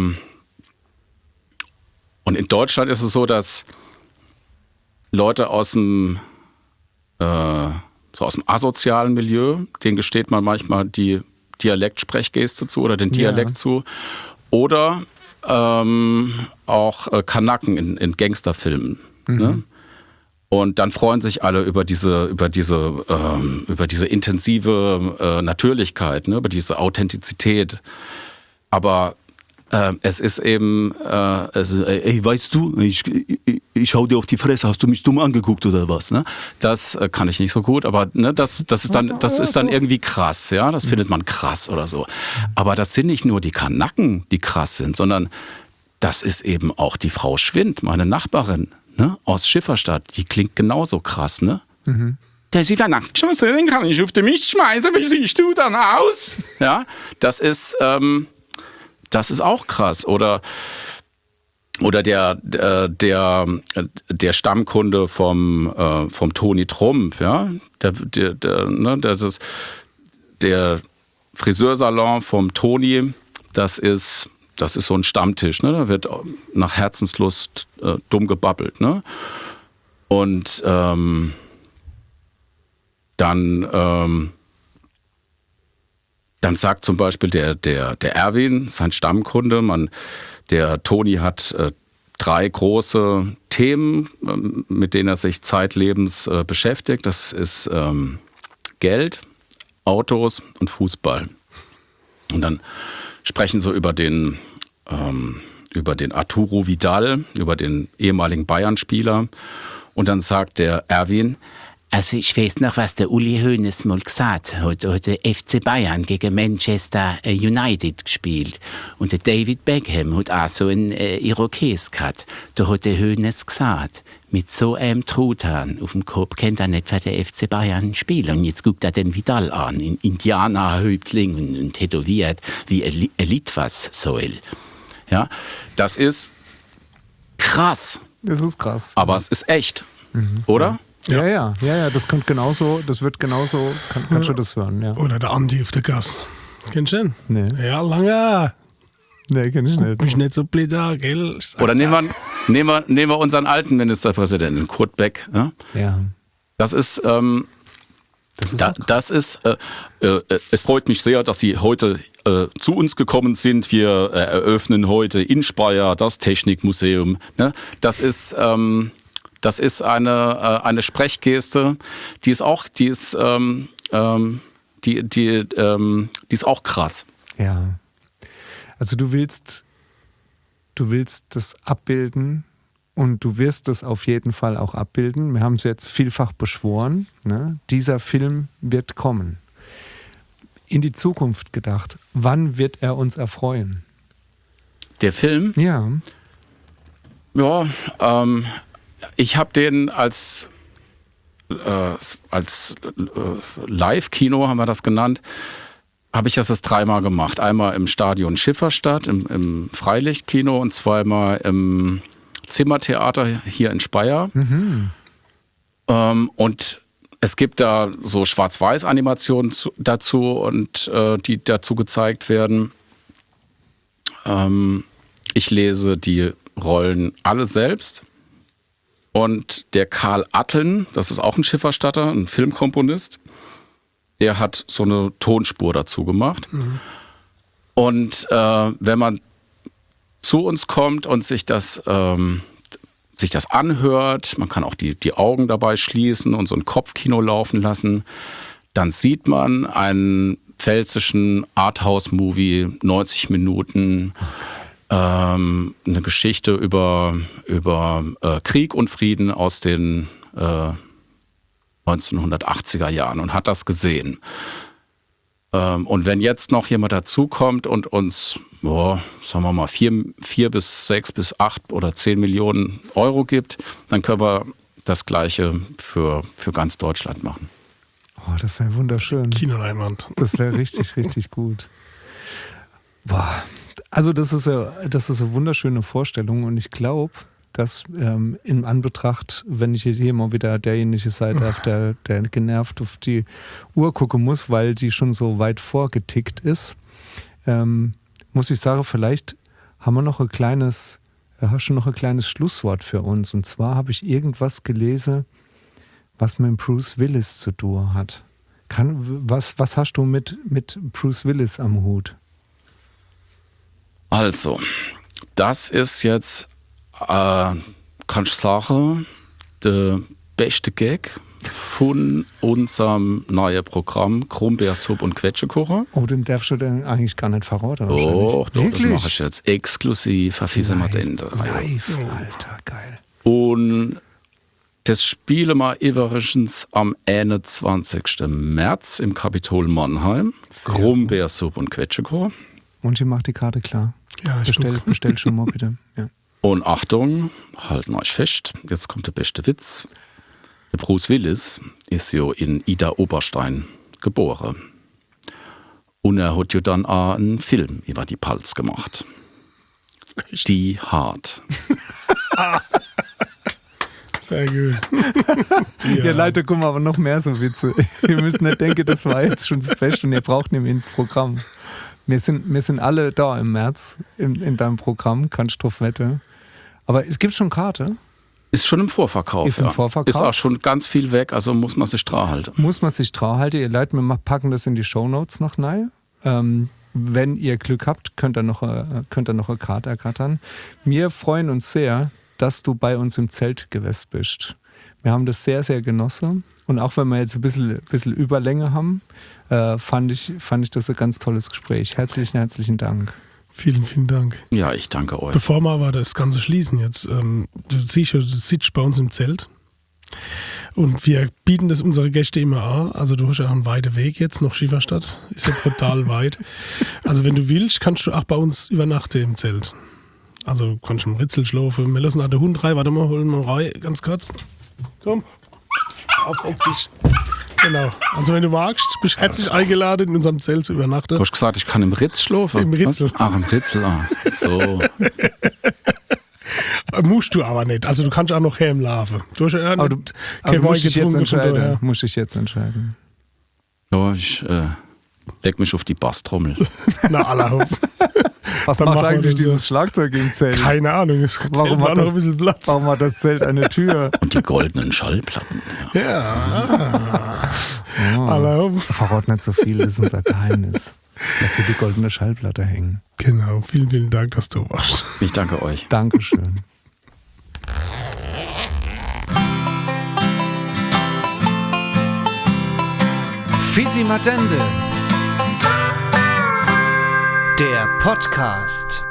in Deutschland ist es so, dass Leute aus dem asozialen Milieu, denen gesteht man manchmal die Dialektsprechgeste zu oder den Dialekt zu. Oder auch Kanaken in Gangsterfilmen. Ne? Und dann freuen sich alle über diese intensive Natürlichkeit, ne? Über diese Authentizität. Aber es ist eben, ey, weißt du, ich hau dir auf die Fresse, hast du mich dumm angeguckt oder was? Ne? Das kann ich nicht so gut, aber ne, das ist dann irgendwie krass, ja, das findet man krass oder so. Aber das sind nicht nur die Kanaken, die krass sind, sondern das ist eben auch die Frau Schwind, meine Nachbarin, ne, aus Schifferstadt, die klingt genauso krass, ne? Der sieht dann Nachtschuss, den kann ich auf den Mist schmeißen, wie siehst du dann aus? Ja, das ist auch krass. Oder der Stammkunde vom Toni Trump, ja, der Friseursalon vom Toni, das ist so ein Stammtisch, ne? Da wird nach Herzenslust dumm gebabbelt, ne? Und dann sagt zum Beispiel der Erwin, sein Stammkunde, der Toni hat 3 große Themen, mit denen er sich zeitlebens beschäftigt. Das ist Geld, Autos und Fußball. Und dann sprechen sie über den Arturo Vidal, über den ehemaligen Bayern-Spieler. Und dann sagt der Erwin: Also ich weiß noch, was der Uli Hoeneß mal gesagt hat. Er hat der FC Bayern gegen Manchester United gespielt. Und der David Beckham hat auch so einen Irokes gehabt. Da hat der Hoeneß gesagt, mit so einem Truthahn auf dem Kopf kennt er nicht für der FC Bayern spielen. Und jetzt guckt er den Vidal an, in Indianerhäuptling und tätowiert wie ein Litfaßsäule. Ja, das ist krass. Das ist krass. Aber es ist echt, oder? Ja, das könnte genauso, das wird genauso, kannst du das hören, ja. Oder der Andi auf der Gas. Kennst du den? Nee. Ja, lange. Nee, kenn ich nicht. Guck mich nicht so blöd an, gell? Oder nehmen wir unseren alten Ministerpräsidenten, Kurt Beck. Ja? Das ist, es freut mich sehr, dass Sie heute zu uns gekommen sind. Wir eröffnen heute in Speyer das Technikmuseum. Ne? Das ist eine Sprechgeste, die ist auch krass. Ja. Also du willst du willst das abbilden und du wirst es auf jeden Fall auch abbilden. Wir haben es jetzt vielfach beschworen. Ne? Dieser Film wird kommen. In die Zukunft gedacht, wann wird er uns erfreuen? Der Film? Ja. Ja, ich habe den als Live-Kino, haben wir das genannt, habe ich das 3-mal gemacht. Einmal im Stadion Schifferstadt, im Freilichtkino und 2-mal im Zimmertheater hier in Speyer. Mhm. Und es gibt da so Schwarz-Weiß-Animationen dazu und die dazu gezeigt werden. Ich lese die Rollen alle selbst. Und der Karl Atteln, das ist auch ein Schifferstatter, ein Filmkomponist, der hat so eine Tonspur dazu gemacht. Mhm. Und wenn man zu uns kommt und sich das anhört, man kann auch die Augen dabei schließen und so ein Kopfkino laufen lassen, dann sieht man einen pfälzischen Arthouse-Movie, 90 Minuten, eine Geschichte über Krieg und Frieden aus den 1980er Jahren und hat das gesehen. Und wenn jetzt noch jemand dazukommt und uns, sagen wir mal, 4 bis 6 bis 8 oder 10 Millionen Euro gibt, dann können wir das Gleiche für ganz Deutschland machen. Oh, das wäre wunderschön. Kinoleinwand. Das wäre richtig, richtig gut. Boah. Also das ist eine wunderschöne Vorstellung und ich glaube, dass in Anbetracht, wenn ich hier mal wieder derjenige sein darf, der genervt auf die Uhr gucken muss, weil die schon so weit vorgetickt ist, muss ich sagen, vielleicht haben wir noch hast du noch ein kleines Schlusswort für uns. Und zwar habe ich irgendwas gelesen, was mit Bruce Willis zu tun hat. Was hast du mit Bruce Willis am Hut? Also, das ist jetzt, kann ich sagen, der beste Gag von unserem neuen Programm Krummbeersuppe und Quetschekuchen. Oh, den darfst du denn eigentlich gar nicht verraten wahrscheinlich. Oh, doch, das mache ich jetzt exklusiv für Fiese Matende. Live, Alter, geil. Und das spielen wir übrigens am 21. März im Kapitol Mannheim. Krummbeersuppe und Quetschekuchen. Und ich mach die Karte klar. Ja, Bestell schon mal bitte. Ja. Und Achtung, halten euch fest, jetzt kommt der beste Witz. Der Bruce Willis ist ja in Ida Oberstein geboren. Und er hat ja dann auch einen Film über die Palz gemacht. Echt? Die Hart. Sehr gut. Ja, Leute, guck mal, aber noch mehr so Witze. Ihr müsst nicht denken, das war jetzt schon das Beste und ihr braucht nämlich ins Programm. Wir sind alle da im März in deinem Programm, kannst du drauf wetten. Aber es gibt schon Karte. Ist schon im Vorverkauf. Ist im Vorverkauf. Ist auch schon ganz viel weg, also muss man sich dran halten. Muss man sich dran halten. Ihr Leute, wir packen das in die Shownotes noch rein. Wenn ihr Glück habt, könnt ihr noch eine Karte ergattern. Wir freuen uns sehr, dass du bei uns im Zelt gewesen bist. Wir haben das sehr, sehr genossen. Und auch wenn wir jetzt ein bisschen Überlänge haben, fand ich das ein ganz tolles Gespräch. Herzlichen Dank. Vielen, vielen Dank. Ja, ich danke euch. Bevor wir aber das Ganze schließen jetzt, du sitzt bei uns im Zelt und wir bieten das unsere Gäste immer an. Also du hast ja auch einen weiten Weg jetzt nach Schieferstadt, ist ja brutal weit. Also wenn du willst, kannst du auch bei uns übernachten im Zelt. Also kannst du im Ritzel schlafen. Wir lassen auch den Hund rein. Warte mal, holen wir rein, ganz kurz. Komm, auf dich. Genau. Also wenn du magst, bist du herzlich eingeladen, in unserem Zelt zu übernachten. Du hast gesagt, ich kann im Ritz schlafen? Im Ritzel. Ach, im Ritzel, so. Musst du aber nicht. Also du kannst auch noch heimlaufen. Du hast ja aber muss ich jetzt entscheiden. Ja, ich leg mich auf die Basstrommel. Na, allerhof. Was Dann macht machen wir eigentlich das dieses Schlagzeug im Zelt? Keine Ahnung, es Warum war noch ein bisschen Platz. Warum hat das Zelt eine Tür? Und die goldenen Schallplatten. Ja. Allerhof. Verrat nicht so viel, das ist unser Geheimnis. Lass hier die goldene Schallplatte hängen. Genau, vielen, vielen Dank, dass du warst. Ich danke euch. Dankeschön. Fizi Matende. Der Podcast.